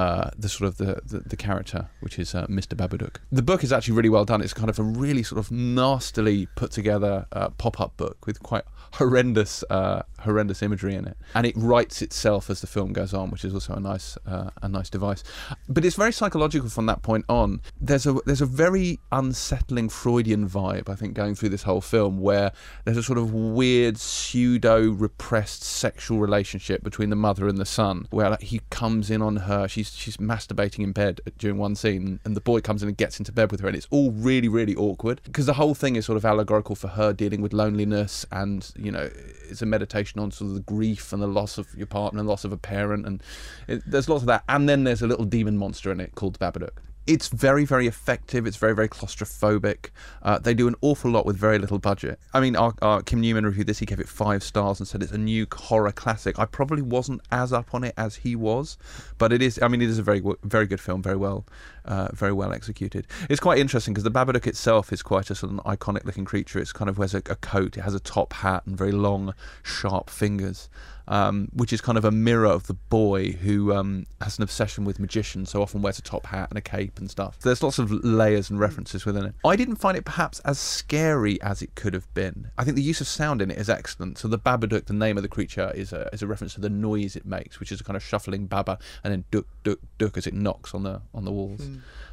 the character, which is Mr. Babadook. The book is actually really well done. It's kind of a really sort of nastily put together pop-up book with quite horrendous imagery in it, and it writes itself as the film goes on, which is also a nice device. But it's very psychological from that point on. There's a very unsettling Freudian vibe, I think, going through this whole film, where there's a sort of weird pseudo repressed sexual relationship between the mother and the son, where he comes in on her. She's masturbating in bed during one scene, and the boy comes in and gets into bed with her, and it's all really, really awkward, because the whole thing is sort of allegorical for her dealing with loneliness, and it's a meditation on sort of the grief and the loss of your partner and loss of a parent, and there's lots of that. And then there's a little demon monster in it called the Babadook. It's very, very effective. It's very, very claustrophobic. They do an awful lot with very little budget. I mean, our Kim Newman reviewed this. He gave it 5 stars and said it's a new horror classic. I probably wasn't as up on it as he was, but it is. I mean, it is a very, very good film. Very well executed. It's quite interesting because the Babadook itself is quite a sort of an iconic-looking creature. It's kind of wears a coat. It has a top hat and very long, sharp fingers. Which is kind of a mirror of the boy who has an obsession with magicians, so often wears a top hat and a cape and stuff. There's lots of layers and references within it. I didn't find it perhaps as scary as it could have been. I think the use of sound in it is excellent. So the Babadook, the name of the creature, is a reference to the noise it makes, which is a kind of shuffling baba, and then duk, duk, duk as it knocks on the walls.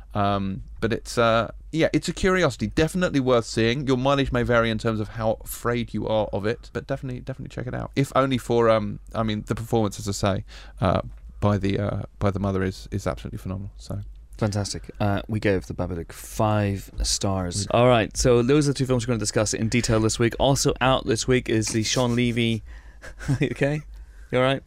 But it's it's a curiosity, definitely worth seeing. Your mileage may vary in terms of how afraid you are of it, but definitely check it out. If only for the performance, as I say, by the mother is absolutely phenomenal. So fantastic. We gave the Babadook 5 stars. All right, so those are the 2 films we're going to discuss in detail this week. Also out this week is the Sean Levy. Okay, you all right?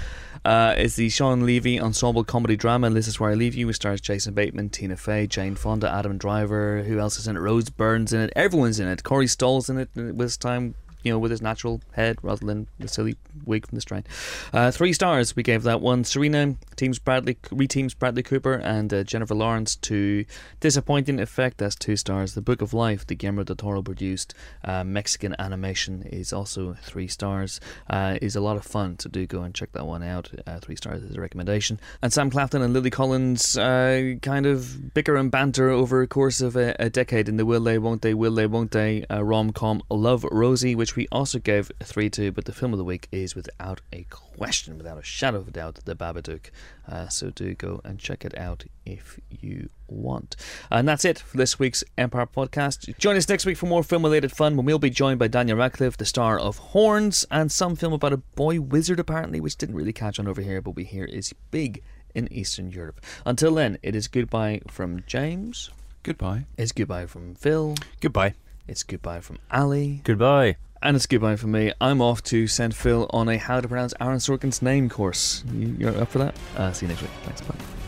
Is the Sean Levy ensemble comedy drama This Is Where I Leave You, which stars Jason Bateman, Tina Fey, Jane Fonda, Adam Driver. Who else is in it? Rose Byrne's in it. Everyone's in it. Corey Stoll's in it this time, with his natural head rather than the silly wig from the strain. 3 stars we gave that one. Serena reteams Bradley Cooper and Jennifer Lawrence to disappointing effect. That's 2 stars. The Book of Life, the Guillermo del Toro produced Mexican animation, is also 3 stars. Is a lot of fun, so do go and check that one out. 3 stars is a recommendation. And Sam Claflin and Lily Collins kind of bicker and banter over a course of a decade in the Will They Won't They rom-com Love, Rosie, which we also gave 3 to, but the film of the week is without a question, without a shadow of a doubt, The Babadook. So do go and check it out if you want. And that's it for this week's Empire Podcast. Join us next week for more film-related fun when we'll be joined by Daniel Radcliffe, the star of Horns, and some film about a boy wizard apparently, which didn't really catch on over here, but we hear is big in Eastern Europe. Until then, it is goodbye from James. Goodbye. It's goodbye from Phil. Goodbye. It's goodbye from Ali. Goodbye. And it's goodbye from me. I'm off to send Phil on a how to pronounce Aaron Sorkin's name course. You're up for that? See you next week. Thanks, bye.